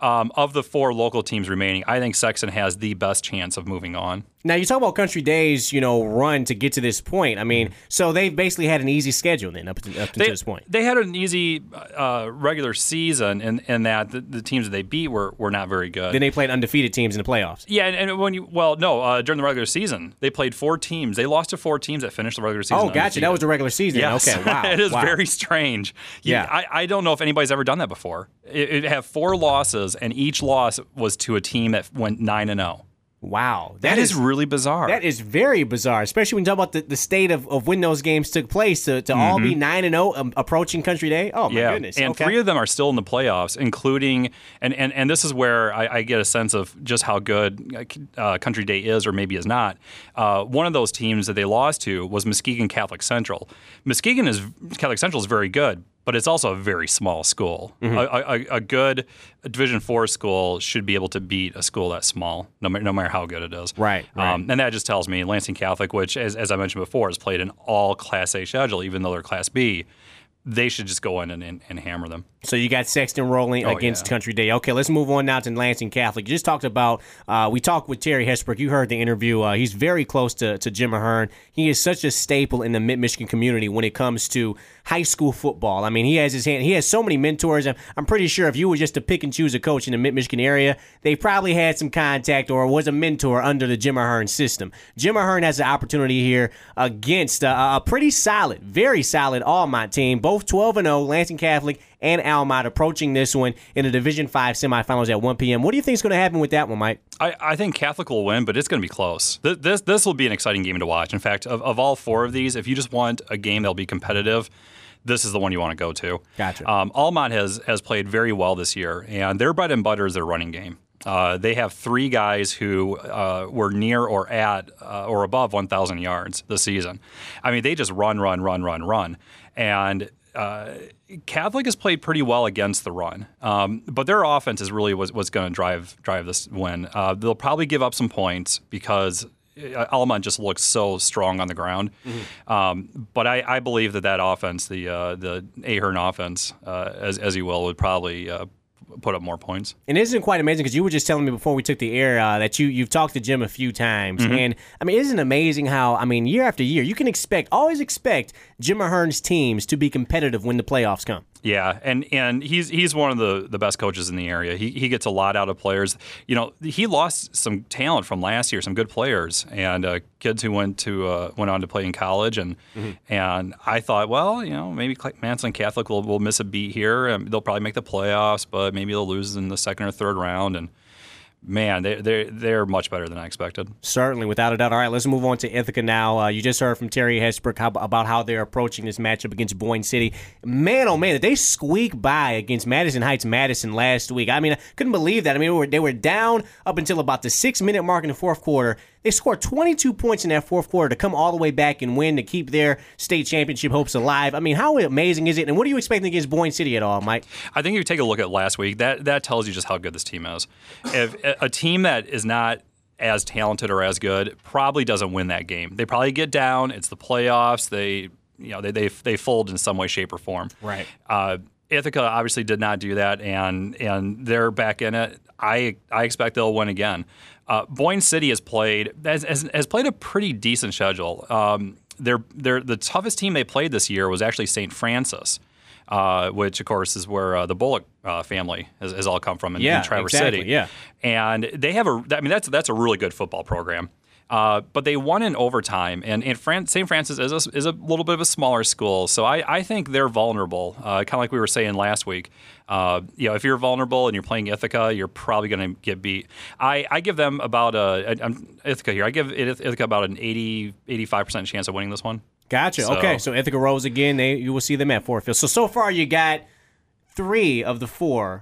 um, of the four local teams remaining, I think Sexton has the best chance of moving on. Now, you talk about Country Day's, you know, run to get to this point. I mean, so they've basically had an easy schedule then up, to, up to they, this point. They had an easy uh, regular season in, in that the, the teams that they beat were, were not very good. Then they played undefeated teams in the playoffs. Yeah, and, and when you, well, no, uh, during the regular season, they played four teams. They lost to four teams that finished the regular season. Oh, gotcha. Undefeated. That was the regular season. Yes. Okay, wow. It is wow. very strange. You, Yeah. I, I don't know if anybody's ever done that before. It, it have four losses, and each loss was to a team that went nine and zero. Wow. That, that is, is really bizarre. That is very bizarre, especially when you talk about the, the state of, of when those games took place to, to mm-hmm. all be nine and zero um, approaching Country Day. Oh, my yeah. goodness. And okay. three of them are still in the playoffs, including, and, and, and this is where I, I get a sense of just how good uh, Country Day is or maybe is not. Uh, one of those teams that they lost to was Muskegon Catholic Central. Muskegon is Catholic Central is very good, but it's also a very small school. Mm-hmm. A, a, a good Division Four school should be able to beat a school that small, no, no matter how good it is. Right. right. Um, and that just tells me Lansing Catholic, which, as, as I mentioned before, has played an all Class A schedule, even though they're Class B, they should just go in and, and, and hammer them. So you got Sexton rolling oh, against yeah. Country Day. Okay, let's move on now to Lansing Catholic. You just talked about, uh, we talked with Terry Hesbrook. You heard the interview. Uh, he's very close to, to Jim Ahern. He is such a staple in the Mid-Michigan community when it comes to high school football. I mean, he has his hand. He has so many mentors. I'm, I'm pretty sure if you were just to pick and choose a coach in the Mid-Michigan area, they probably had some contact or was a mentor under the Jim Ahern system. Jim Ahern has the opportunity here against uh, a pretty solid, very solid Almont team, both twelve and oh, Lansing Catholic and Almont approaching this one in the Division five semifinals at one p.m. What do you think is going to happen with that one, Mike? I, I think Catholic will win, but it's going to be close. This, this this will be an exciting game to watch. In fact, of, of all four of these, if you just want a game that'll be competitive, this is the one you want to go to. Gotcha. Um, Almont has has played very well this year, and their bread and butter is their running game. Uh, they have three guys who uh, were near or at uh, or above one thousand yards this season. I mean, they just run, run, run, run, run. And uh, Catholic has played pretty well against the run, um, but their offense is really what's, what's going to drive drive this win. Uh, they'll probably give up some points because Almont just looks so strong on the ground. Mm-hmm. Um, but I, I believe that that offense, the uh, the Ahern offense, uh, as as you will, would probably uh, put up more points. And isn't it quite amazing, because you were just telling me before we took the air uh, that you, you've talked to Jim a few times. Mm-hmm. And, I mean, isn't it amazing how, I mean, year after year, you can expect, always expect Jim Ahern's teams to be competitive when the playoffs come. Yeah, and, and he's he's one of the, the best coaches in the area. He he gets a lot out of players. You know, he lost some talent from last year, some good players, and uh, kids who went to uh, went on to play in college. And mm-hmm. and I thought, well, you know, maybe Lansing Catholic will will miss a beat here. Um, they'll probably make the playoffs, but maybe they'll lose in the second or third round. And man, they they they're much better than I expected. Certainly, without a doubt. All right, let's move on to Ithaca now. Uh, you just heard from Terry Hesbrook how, about how they're approaching this matchup against Boyne City. Man, oh man, did they squeak by against Madison Heights Madison last week? I mean, I couldn't believe that. I mean, they were, they were down up until about the six-minute mark in the fourth quarter. They scored twenty-two points in that fourth quarter to come all the way back and win to keep their state championship hopes alive. I mean, how amazing is it? And what are you expecting against Boyne City at all, Mike? I think if you take a look at last week, that that tells you just how good this team is. If a team that is not as talented or as good probably doesn't win that game. They probably get down. It's the playoffs. They you know they they they fold in some way, shape, or form. Right. Uh, Ithaca obviously did not do that, and and they're back in it. I I expect they'll win again. Uh, Boyne City has played has, has, has played a pretty decent schedule. Um, they're, they're, the toughest team they played this year was actually Saint Francis, uh, which of course is where uh, the Bullock uh, family has, has all come from in, yeah, in Traverse exactly, City. Yeah, and they have a. I mean, that's that's a really good football program. Uh, but they won in overtime, and, and Fran- Saint Francis is a, is a little bit of a smaller school, so I, I think they're vulnerable. Uh, kind of like we were saying last week. Uh, you know, if you're vulnerable and you're playing Ithaca, you're probably going to get beat. I, I give them about a I'm Ithaca here. I give Ithaca about an eighty, eighty-five percent chance of winning this one. Gotcha. So, okay, so Ithaca Rose again. They you will see them at Ford Field. So so far you got three of the four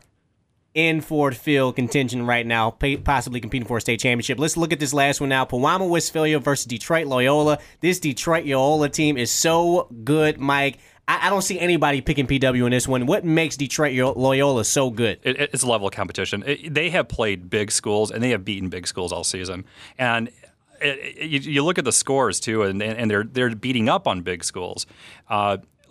in Ford Field contention right now, possibly competing for a state championship. Let's look at this last one now. Pewamo Westphalia versus Detroit Loyola. This Detroit Loyola team is so good, Mike. I, I don't see anybody picking P W in this one. What makes Detroit Loyola so good? It, it's a level of competition. It, they have played big schools, and they have beaten big schools all season. And it, it, you, you look at the scores, too, and, and they're they're beating up on big schools. Uh,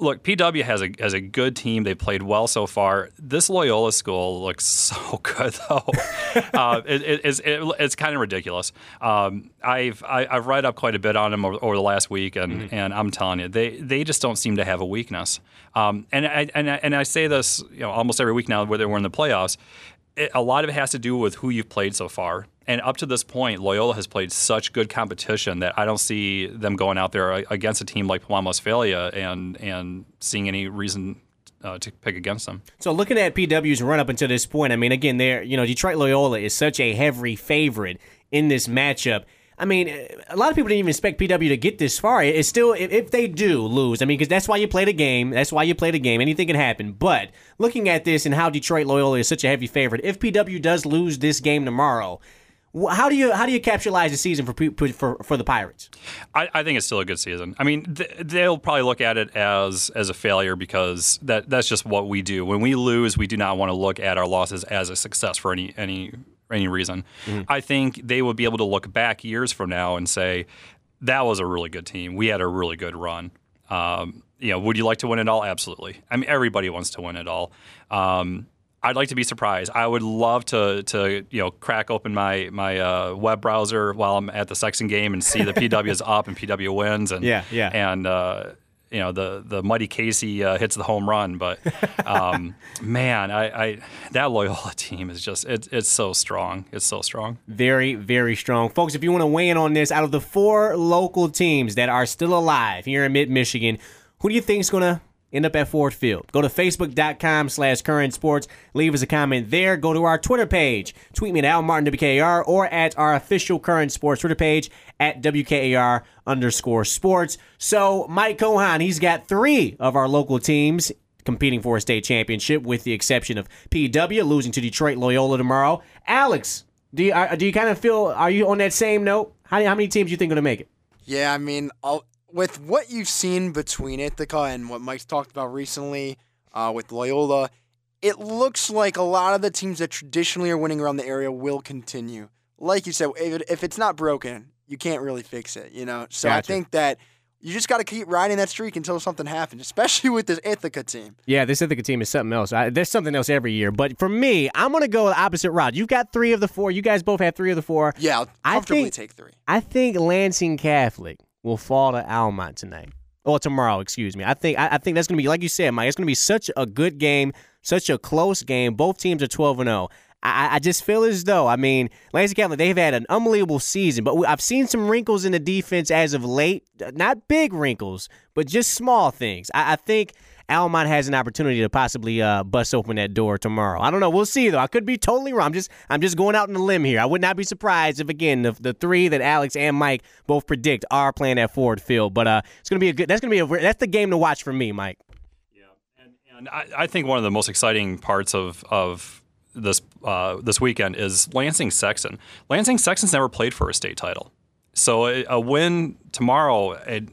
look, P W has a has a good team. They played well so far. This Loyola school looks so good, though. uh, it, it, it's it, it's kind of ridiculous. Um, I've I, I've read up quite a bit on them over, over the last week, and, mm-hmm. and I'm telling you, they they just don't seem to have a weakness. Um, and I and I, and I say this, you know, almost every week now, whether we're in the playoffs. It, a lot of it has to do with who you've played so far. And up to this point, Loyola has played such good competition that I don't see them going out there against a team like Palm Westphalia and and seeing any reason uh, to pick against them. So looking at P W's run up until this point, I mean, again, they're you know Detroit Loyola is such a heavy favorite in this matchup. I mean, a lot of people didn't even expect P W to get this far. It's still, if, if they do lose, I mean, because that's why you play the game. That's why you play the game. Anything can happen. But looking at this and how Detroit Loyola is such a heavy favorite, if P W does lose this game tomorrow, how do you how do you capitalize the season for for for the Pirates? I, I think it's still a good season. I mean, th- they'll probably look at it as as a failure because that that's just what we do. When we lose, we do not want to look at our losses as a success for any any. any reason. Mm-hmm. I think they would be able to look back years from now and say, that was a really good team. We had a really good run. Um, you know, would you like to win it all? Absolutely. I mean, everybody wants to win it all. Um, I'd like to be surprised. I would love to, to you know, crack open my my uh, web browser while I'm at the Sexton game and see the P W is up and P W wins. And yeah, yeah. And uh, you know, the the mighty Casey uh, hits the home run. But um, man, I, I that Loyola team is just it's it's so strong. It's so strong. Very, very strong, folks. If you want to weigh in on this, out of the four local teams that are still alive here in Mid-Michigan, who do you think is going to end up at Ford Field? Go to facebook.com slash current sports. Leave us a comment there. Go to our Twitter page. Tweet me at Al Martin W K A R or at our official Current Sports Twitter page at W K A R underscore sports. So Mike Cohan, he's got three of our local teams competing for a state championship, with the exception of P W losing to Detroit Loyola tomorrow. Alex, do you, are, do you kind of feel, are you on that same note? How, how many teams do you think are going to make it? Yeah, I mean, I'll, with what you've seen between Ithaca and what Mike's talked about recently uh, with Loyola, it looks like a lot of the teams that traditionally are winning around the area will continue. Like you said, if, it, if it's not broken, you can't really fix it, you know? So gotcha. I think that you just got to keep riding that streak until something happens, especially with this Ithaca team. Yeah, this Ithaca team is something else. I, there's something else every year. But for me, I'm going to go the opposite route. You've got three of the four. You guys both have three of the four. Yeah, I'll comfortably I think, take three. I think Lansing Catholic will fall to Almont tonight. Or tomorrow, excuse me. I think I, I think that's going to be, like you said, Mike, it's going to be such a good game, such a close game. Both teams are twelve and oh. I, I just feel as though, I mean, Lansing Catholic, they've had an unbelievable season, but I've seen some wrinkles in the defense as of late. Not big wrinkles, but just small things. I, I think Almont has an opportunity to possibly uh, bust open that door tomorrow. I don't know. We'll see, though. I could be totally wrong. I'm just I'm just going out on a limb here. I would not be surprised if, again, the, the three that Alex and Mike both predict are playing at Ford Field. But uh, it's going to be a good. That's going to be a. That's the game to watch for me, Mike. Yeah, and, and I, I think one of the most exciting parts of of this uh, this weekend is Lansing Sexton. Lansing Sexton's never played for a state title, so a, a win tomorrow, it,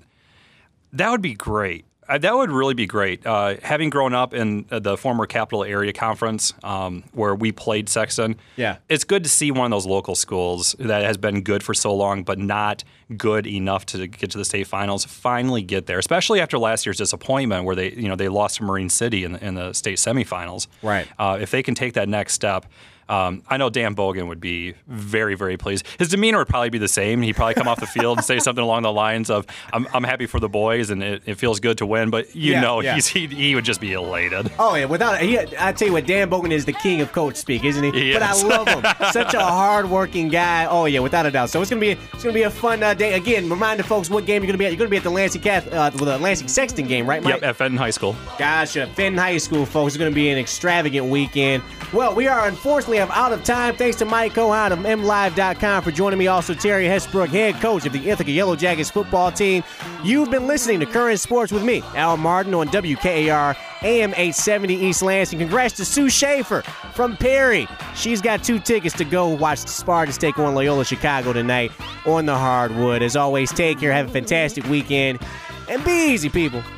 that would be great. Uh, that would really be great. Uh, having grown up in uh, the former Capital Area Conference, um, where we played Sexton, yeah, it's good to see one of those local schools that has been good for so long, but not good enough to get to the state finals, finally get there. Especially after last year's disappointment, where they, you know, they lost to Marine City in the, in the state semifinals. Right. Uh, if they can take that next step. Um, I know Dan Bogan would be very, very pleased. His demeanor would probably be the same. He'd probably come off the field and say something along the lines of, I'm, I'm happy for the boys and it, it feels good to win. But you yeah, know, yeah. He's, he he would just be elated. Oh, yeah. Without he, I tell you what, Dan Bogan is the king of coach speak, isn't he? Yes. But I love him. Such a hard-working guy. Oh, yeah, without a doubt. So it's going to be it's gonna be a fun uh, day. Again, remind the folks what game you're going to be at. You're going to be at the Lansing Cath, uh, the Lansing Sexton game, right, Mike? Yep, at Fenton High School. Gotcha. Fenton High School, folks. It's going to be an extravagant weekend. Well, we are unfortunately out of time. Thanks to Mike Cohan of M Live dot com for joining me. Also, Terry Hesbrook, head coach of the Ithaca Yellow Jackets football team. You've been listening to Current Sports with me, Al Martin, on W K A R A M eight seventy East Lansing. Congrats to Sue Schaefer from Perry. She's got two tickets to go watch the Spartans take on Loyola Chicago tonight on the hardwood. As always, take care. Have a fantastic weekend. And be easy, people.